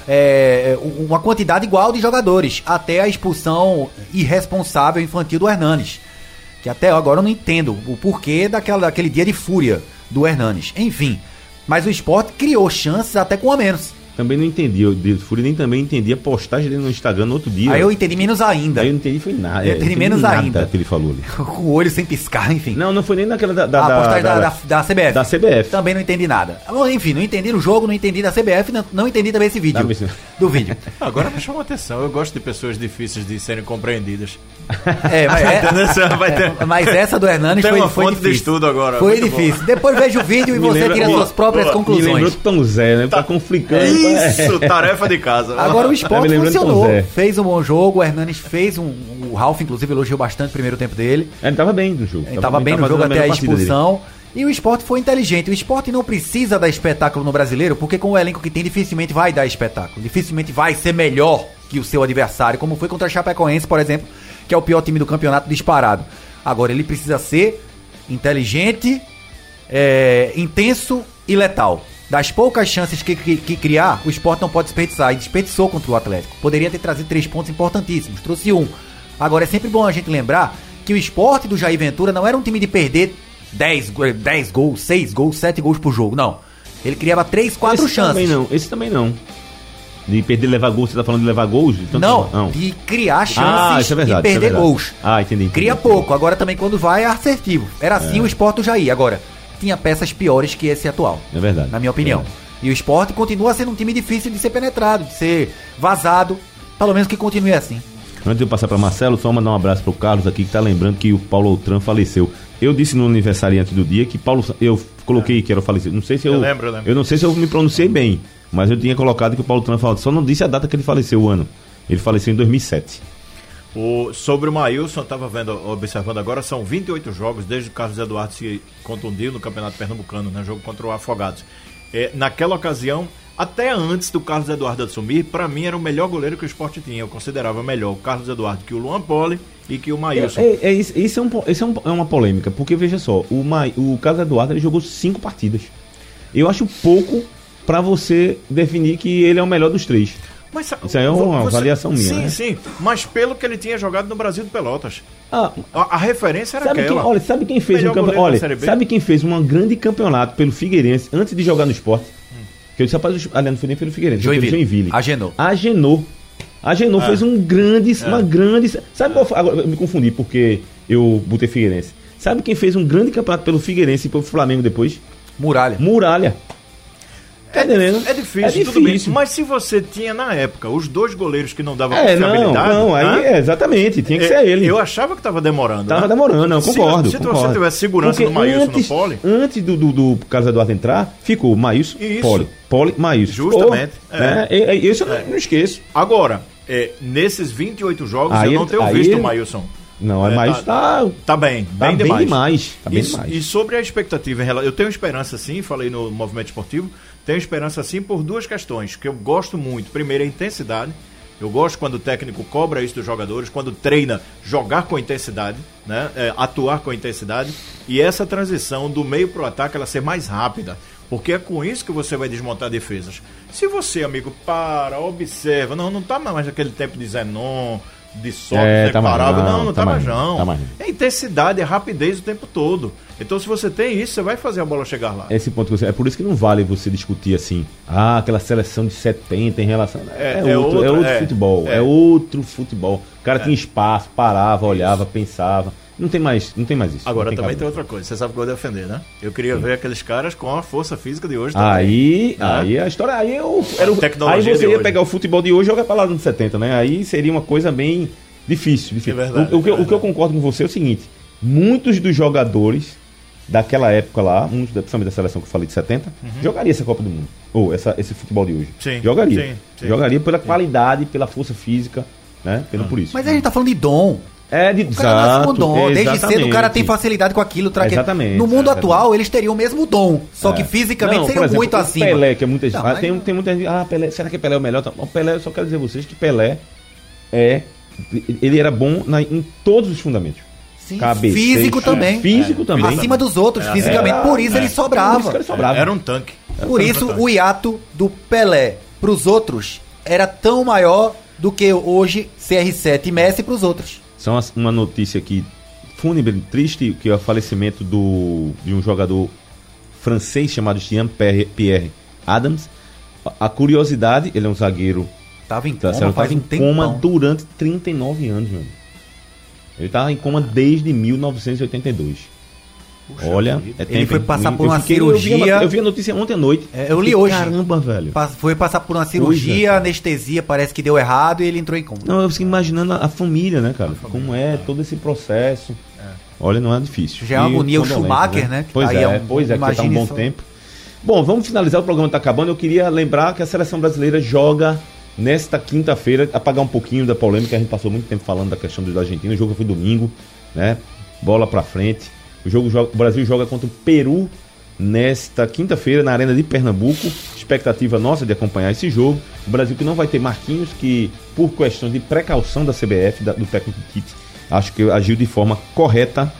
é, uma quantidade igual de jogadores, até a expulsão irresponsável infantil do Hernanes, que até agora eu não entendo o porquê daquela, daquele dia de fúria do Hernanes. Enfim, mas o Sport criou chances até com a menos. Também não entendi, eu de fúria nem também entendi a postagem dele no Instagram no outro dia. Aí eu entendi menos ainda. Aí eu não entendi foi nada. Eu entendi, é, menos nada ainda. Que ele falou ali. Com o olho sem piscar, enfim. Não, não foi nem naquela da... da a postagem da, da, da, da, da C B F. Da C B F. Também não entendi nada. Enfim, não entendi o jogo, não entendi da C B F, não, não entendi também esse vídeo. Não, do vídeo. Agora me chamou a atenção, eu gosto de pessoas difíceis de serem compreendidas. É, mas, é, vai ter... mas essa do Hernanes foi, foi difícil. De estudo agora. Foi difícil. Bom. Depois veja o vídeo e me você lembra, tira suas próprias boa, conclusões. Me lembrou do Tom Zé, né? Tá conflicando. Isso, tarefa de casa. Agora o Sport funcionou, fez um bom jogo, o Hernanes fez um... O Ralf, inclusive, elogiou bastante o primeiro tempo dele. Ele tava bem no jogo. Ele tava, tava bem no jogo até a expulsão. Dele. E o Sport foi inteligente. O Sport não precisa dar espetáculo no Brasileiro, porque com o elenco que tem, dificilmente vai dar espetáculo. Dificilmente vai ser melhor que o seu adversário, como foi contra a Chapecoense, por exemplo, que é o pior time do campeonato disparado. Agora, ele precisa ser inteligente, é, intenso e letal. Das poucas chances que, que, que criar, o Sport não pode desperdiçar. E desperdiçou contra o Atlético. Poderia ter trazido três pontos importantíssimos. Trouxe um. Agora, é sempre bom a gente lembrar que o Sport do Jair Ventura não era um time de perder dez, dez gols, seis gols, sete gols por jogo. Não. Ele criava três, quatro esse chances. Também não. Esse também não. De perder e levar gols, você tá falando de levar gols? Então, não, não, de criar chances ah, isso é verdade, e perder isso é gols. Ah, entendi, entendi. Cria entendi. pouco. Agora também quando vai é assertivo. Era assim é. O Sport do Jair. Agora, tinha peças piores que esse atual. É verdade. Na minha opinião. É. E o Sport continua sendo um time difícil de ser penetrado, de ser vazado. Pelo menos que continue assim. Antes de eu passar para Marcelo, só mandar um abraço pro Carlos aqui, que tá lembrando que o Paulo Outram faleceu. Eu disse no aniversariante do dia que Paulo... Eu coloquei é. que era o falecido. Não sei se eu... Eu lembro, eu lembro. Eu não sei se eu me pronunciei bem, mas eu tinha colocado que o Paulo Outram faleceu. Só não disse a data que ele faleceu, o ano. Ele faleceu em dois mil e sete. O, sobre o Maílson, estava vendo, observando agora, são vinte e oito jogos desde que o Carlos Eduardo se contundiu no Campeonato Pernambucano, né, jogo contra o Afogados. É, naquela ocasião, Até antes do Carlos Eduardo assumir, pra mim era o melhor goleiro que o Sport tinha. Eu considerava melhor o Carlos Eduardo que o Luan Poli e que o Maílson. É, é, é, isso, isso, é, um, isso é, um, é uma polêmica, porque veja só, o, Ma, o Carlos Eduardo ele jogou cinco partidas. Eu acho pouco pra você definir que ele é o melhor dos três. Mas, isso aí é uma você, avaliação minha, sim, né? Sim, sim. Mas pelo que ele tinha jogado no Brasil de Pelotas. Ah, a, a referência era sabe aquela. Quem, olha, sabe quem fez um campe... olha, sabe quem fez um grande campeonato pelo Figueirense antes de jogar no Sport? Hum. Que eu disse, rapaz, aliás, não foi nem pelo Figueirense, foi pelo Joinville. Agenor. Agenor. Agenor ah. fez um grande, ah. uma grande... Sabe qual foi? Agora, eu me confundi porque eu botei Figueirense. Sabe quem fez um grande campeonato pelo Figueirense e pelo Flamengo depois? Muralha. Muralha. É, é difícil, é tudo difícil. Bem. Mas se você tinha na época os dois goleiros que não davam é, confiabilidade... Não, não, aí é, exatamente, tinha que é, ser ele. Eu achava que estava demorando. Tava né? demorando, não, concordo. Se, se concordo. você tivesse segurança no Maílson antes, no Poli... Antes do, do, do Carlos Eduardo entrar, ficou Maílson, Poli, Poli, Maílson. Justamente. Ficou, é. Né? E, e, isso eu é. não esqueço. Agora, é, nesses vinte e oito jogos, aí eu não tenho visto o Maílson. Não, é, Maílson tá, tá... Tá bem, tá bem, bem demais. demais. Tá bem e, demais. E sobre a expectativa, eu tenho esperança sim, falei no Movimento Esportivo, tenho esperança sim por duas questões, que eu gosto muito. Primeiro, a intensidade. Eu gosto quando o técnico cobra isso dos jogadores, quando treina jogar com intensidade, né? É, atuar com intensidade. E essa transição do meio pro ataque, ela ser mais rápida. Porque é com isso que você vai desmontar defesas. Se você, amigo, para, observa, não, não tá mais naquele tempo de Zenon, de sorte, é, né, tá parável, não, não, não tá, tá mais mais não. Tá mais. É intensidade, é rapidez o tempo todo. Então se você tem isso, você vai fazer a bola chegar lá. Esse ponto que você, é por isso que não vale você discutir assim, ah, aquela seleção de setenta em relação... É, é, é outro, outra, é outro é, futebol, é. é outro futebol. O cara é. tinha espaço, parava, olhava, isso. pensava. Não tem mais, não tem mais isso. Agora tem também tem outra coisa, você sabe que eu vou defender, né? Eu queria Sim. ver aqueles caras com a força física de hoje também. Aí, né? aí a história, aí eu, era o, aí você ia hoje. pegar o futebol de hoje e jogar pra lá nos setenta, né? Aí seria uma coisa bem difícil. difícil. É verdade, o, o, que, é verdade. o que eu concordo com você é o seguinte, muitos dos jogadores daquela época lá, muitos, principalmente da seleção que eu falei de setenta, uhum. jogaria essa Copa do Mundo, ou essa, esse futebol de hoje. Sim, jogaria. Sim, sim, jogaria pela sim. qualidade, pela força física, né? Pelo, hum. por isso. Mas a gente tá falando de dom. É, de o cara nasce com dom, desde cedo o cara tem facilidade com aquilo. Tra... Exatamente. No mundo exatamente. atual, eles teriam o mesmo dom, só é. que fisicamente não, seriam exemplo, muito acima. Pelé, que é muita gente. Não, ah, tem, mas... tem muita gente. Ah, Pelé, será que Pelé é o melhor? O Pelé, eu só quero dizer a vocês que Pelé é. Ele era bom na, em todos os fundamentos. Sim, Cabeça, físico é, também. Físico é. também. Acima dos outros, é. fisicamente. É. Por isso é. ele sobrava. Por isso ele sobrava. Era um tanque. Era Por isso um o hiato do Pelé pros outros era tão maior do que hoje C R sete e Messi pros outros. Só uma, uma notícia aqui fúnebre, triste, que é o falecimento do, de um jogador francês chamado Jean-Pierre Adams. A, a curiosidade, ele é um zagueiro. Tava em tá, coma, tava em coma durante trinta e nove anos, meu. Ele tava em coma desde mil novecentos e oitenta e dois. Puxa, Olha, é ele foi passar por eu uma fiquei, cirurgia. Eu vi, a, eu vi a notícia ontem à noite. É, eu li hoje. Caramba, velho. Foi passar por uma cirurgia, Coisa, anestesia, parece que deu errado e ele entrou em coma. Não, eu fiquei imaginando a, a família, né, cara? Família, como é, é todo esse processo. É. Olha, não é difícil. Já é uma agonia o Schumacher, né? né? Pois é, é um, pois é, que tá um bom só. tempo. Bom, vamos finalizar, o programa tá acabando. Eu queria lembrar que a seleção brasileira joga nesta quinta-feira, apagar um pouquinho da polêmica, a gente passou muito tempo falando da questão da Argentina. O jogo foi domingo, né? Bola pra frente. O, jogo joga, o Brasil joga contra o Peru nesta quinta-feira na Arena de Pernambuco. Expectativa nossa de acompanhar esse jogo. O Brasil que não vai ter Marquinhos, que por questões de precaução da C B F, da, do técnico Tite, acho que agiu de forma correta.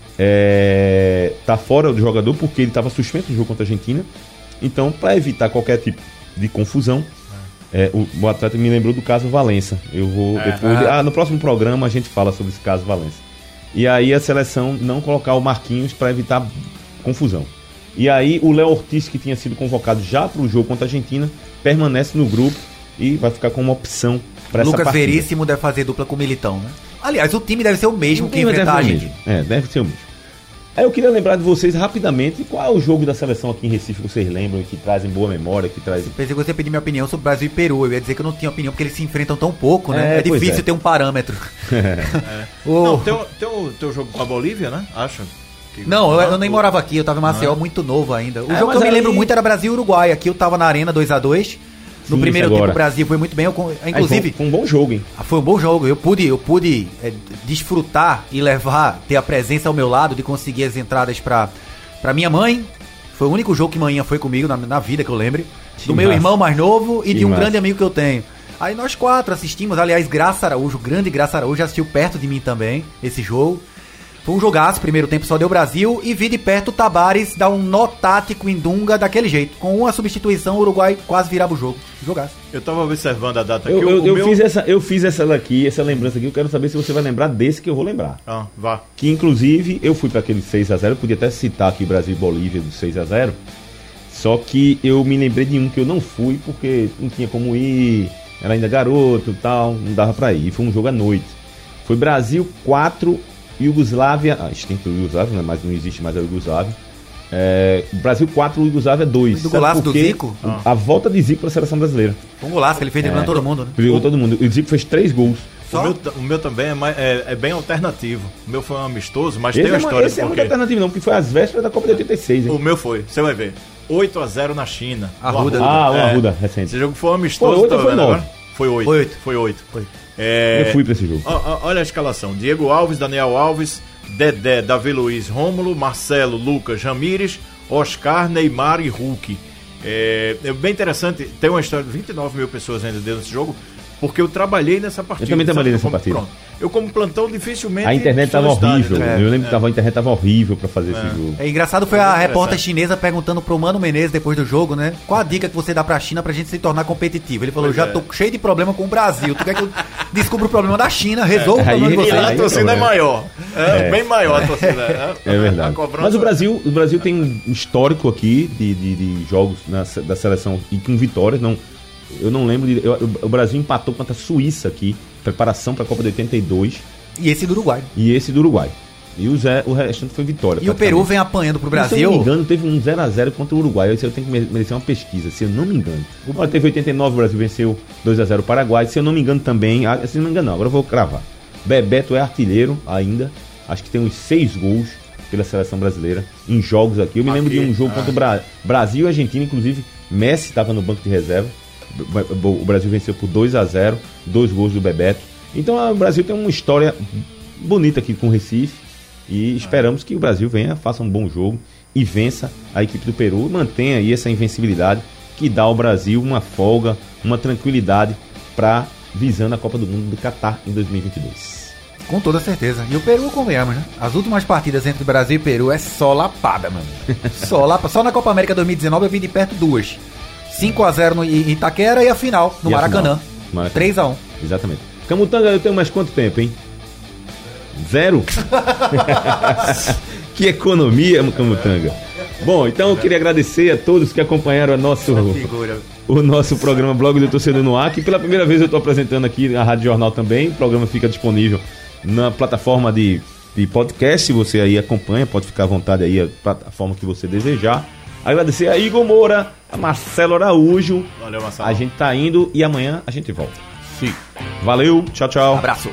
É, tá fora do jogador porque ele estava suspenso no jogo contra a Argentina. Então, para evitar qualquer tipo de confusão, é, o, o atleta me lembrou do caso Valença. Eu vou é, depois. É. Ah, no próximo programa a gente fala sobre esse caso Valença. E aí a seleção não colocar o Marquinhos para evitar confusão. E aí o Léo Ortiz, que tinha sido convocado já para o jogo contra a Argentina, permanece no grupo e vai ficar como uma opção para essa partida. Lucas Veríssimo deve fazer dupla com o Militão, né? Aliás, o time deve ser o mesmo que enfrentar a Argentina. É, deve ser o mesmo. Aí eu queria lembrar de vocês rapidamente qual é o jogo da seleção aqui em Recife que vocês lembram, que trazem boa memória, que traz... Pensei que você ia pedir minha opinião sobre Brasil e Peru. Eu ia dizer que eu não tinha opinião porque eles se enfrentam tão pouco, né? É, é difícil é. ter um parâmetro. É. O... Não, tem o teu, teu jogo com a Bolívia, né? Acho. Que... Não, eu, eu nem morava aqui, eu tava em Maceió, muito novo ainda. O é, jogo que eu me aí... lembro muito era Brasil e Uruguai. Aqui eu tava na Arena dois a dois. No Sim, primeiro tempo o Brasil foi muito bem, eu, inclusive... Aí foi, foi um bom jogo, hein? Foi um bom jogo, eu pude, eu pude é, desfrutar e levar, ter a presença ao meu lado, de conseguir as entradas pra, pra minha mãe. Foi o único jogo que manhã foi comigo na, na vida que eu lembre. do meu massa. irmão mais novo e Que de um massa. grande amigo que eu tenho. Aí nós quatro assistimos, aliás, Graça Araújo, grande Graça Araújo, assistiu perto de mim também esse jogo. Foi um jogaço, primeiro tempo só deu Brasil, e vi de perto o Tabares dar um nó tático em Dunga daquele jeito. Com uma substituição, o Uruguai quase virava o jogo. Jogaço. Eu tava observando a data aqui. Eu, o- eu, o eu meu- fiz essa, eu fiz essa daqui, essa lembrança aqui. Eu quero saber se você vai lembrar desse que eu vou lembrar. Ah, vá. Que inclusive eu fui para aquele seis a zero. Eu podia até citar aqui Brasil e Bolívia do seis a zero. Só que eu me lembrei de um que eu não fui porque não tinha como ir. Era ainda garoto e tal, não dava pra ir. Foi um jogo à noite. Foi Brasil quatro, Iugoslávia. Ah, extinto o Iugoslávia, né? Mas não existe mais a Iugoslávia. É, Brasil quatro, Iugoslávia dois. Do Sabe golaço por do quê? Zico? A volta de Zico para a seleção brasileira. Foi um golaço que ele fez driblando todo mundo, né? Brigou todo mundo. O Zico fez três gols. O Só? meu, o meu também é, mais- é- é bem alternativo. O meu foi um amistoso, mas Esse tem é, uma uma, história esse é do muito porquê. alternativo, não, porque foi às vésperas da Copa de oitenta e seis. Hein? O meu foi, você vai ver. oito a zero na China. Arruda. No Ah, o É. Arruda, recente. Esse jogo foi um amistoso. Foi oito tá ou foi vendo nove? agora? Foi oito. Foi oito. Foi oito. Foi. É, Eu fui pra esse jogo. ó, ó, olha a escalação. Diego Alves, Daniel Alves, Dedé, Davi Luiz, Rômulo, Marcelo, Lucas, Ramírez, Oscar, Neymar e Hulk. É, é bem interessante. Tem uma história de vinte e nove mil pessoas ainda dentro desse jogo, porque eu trabalhei nessa partida. Eu também trabalhei sabe? nessa Como- partida. Pronto. Eu, como plantão, dificilmente. A internet sou tava no estádio, horrível. né? Eu lembro que tava, a internet tava horrível pra fazer esse jogo. É engraçado foi É a muito repórter interessante. chinesa perguntando pro Mano Menezes depois do jogo, né? Qual a dica que você dá pra China pra gente se tornar competitivo? Ele falou, Pois já é. tô cheio de problema com o Brasil. Tu quer que eu descubra o problema da China, resolva o Aí- problema de E lá vocês? a Aí é torcida é problema. maior. É, É. bem maior a torcida. É, É verdade. A cobrança- Mas o Brasil, o Brasil tem um histórico aqui de, de, de jogos na, se- da seleção e com vitórias. Não, eu não lembro. De, eu- o Brasil empatou contra a Suíça aqui, preparação para a Copa de oitenta e dois, E esse do Uruguai. e esse do Uruguai. E o, Zé, o restante foi vitória. E o Peru vem apanhando pro Se eu não me Brasil. engano, teve um zero a zero contra o Uruguai. Isso eu tenho que mere- merecer uma pesquisa, se eu não me engano. Olha, teve oitenta e nove, o Brasil venceu dois a zero o Paraguai. Se eu não me engano também, ah, se eu não me engano não, agora eu vou cravar. Bebeto é artilheiro ainda. Acho que tem uns seis gols pela seleção brasileira em jogos aqui. Eu me lembro Aqui, de um jogo ah. contra o Bra- Brasil e Argentina, inclusive Messi estava no banco de reserva. O Brasil venceu por dois a zero, dois gols do Bebeto. Então ah, o Brasil tem uma história bonita aqui com o Recife. E esperamos que o Brasil venha, faça um bom jogo e vença a equipe do Peru e mantenha aí essa invencibilidade que dá ao Brasil uma folga, uma tranquilidade para visando a Copa do Mundo do Catar em dois mil e vinte e dois. Com toda certeza. E o Peru, convenhamos, né? As últimas partidas entre Brasil e Peru é só lapada, mano. Só lapada. Só na Copa América dois mil e dezenove eu vi de perto duas. cinco a zero no I- Itaquera e a final no E a Maracanã. final? Maracanã. três a um. Exatamente. Camutanga, eu tenho mais quanto tempo, hein? Zero? Que economia, Camutanga. Bom, então eu queria agradecer a todos que acompanharam a nosso, Figura. o nosso programa Blog do Torcedor no Ar, que pela primeira vez eu estou apresentando aqui na Rádio Jornal também. O programa fica disponível na plataforma de, de podcast. Você aí acompanha, pode ficar à vontade aí, a plataforma que você desejar. Agradecer a Igor Moura, a Marcelo Araújo. Valeu, Marcelo. A gente tá indo e amanhã a gente volta. Sim. Valeu, tchau, tchau. Abraço.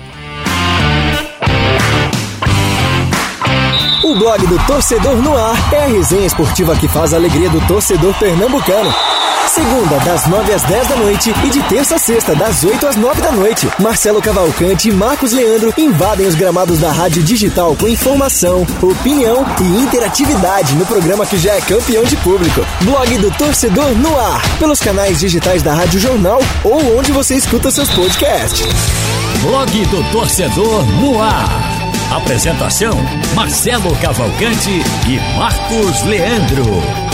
O blog do Torcedor no Ar é a resenha esportiva que faz a alegria do torcedor pernambucano. Segunda, das nove às dez da noite e de terça a sexta, das oito às nove da noite. Marcelo Cavalcante e Marcos Leandro invadem os gramados da Rádio Digital com informação, opinião e interatividade no programa que já é campeão de público. Blog do Torcedor no Ar, pelos canais digitais da Rádio Jornal ou onde você escuta seus podcasts. Blog do Torcedor no ar. Apresentação: Marcelo Cavalcante e Marcos Leandro.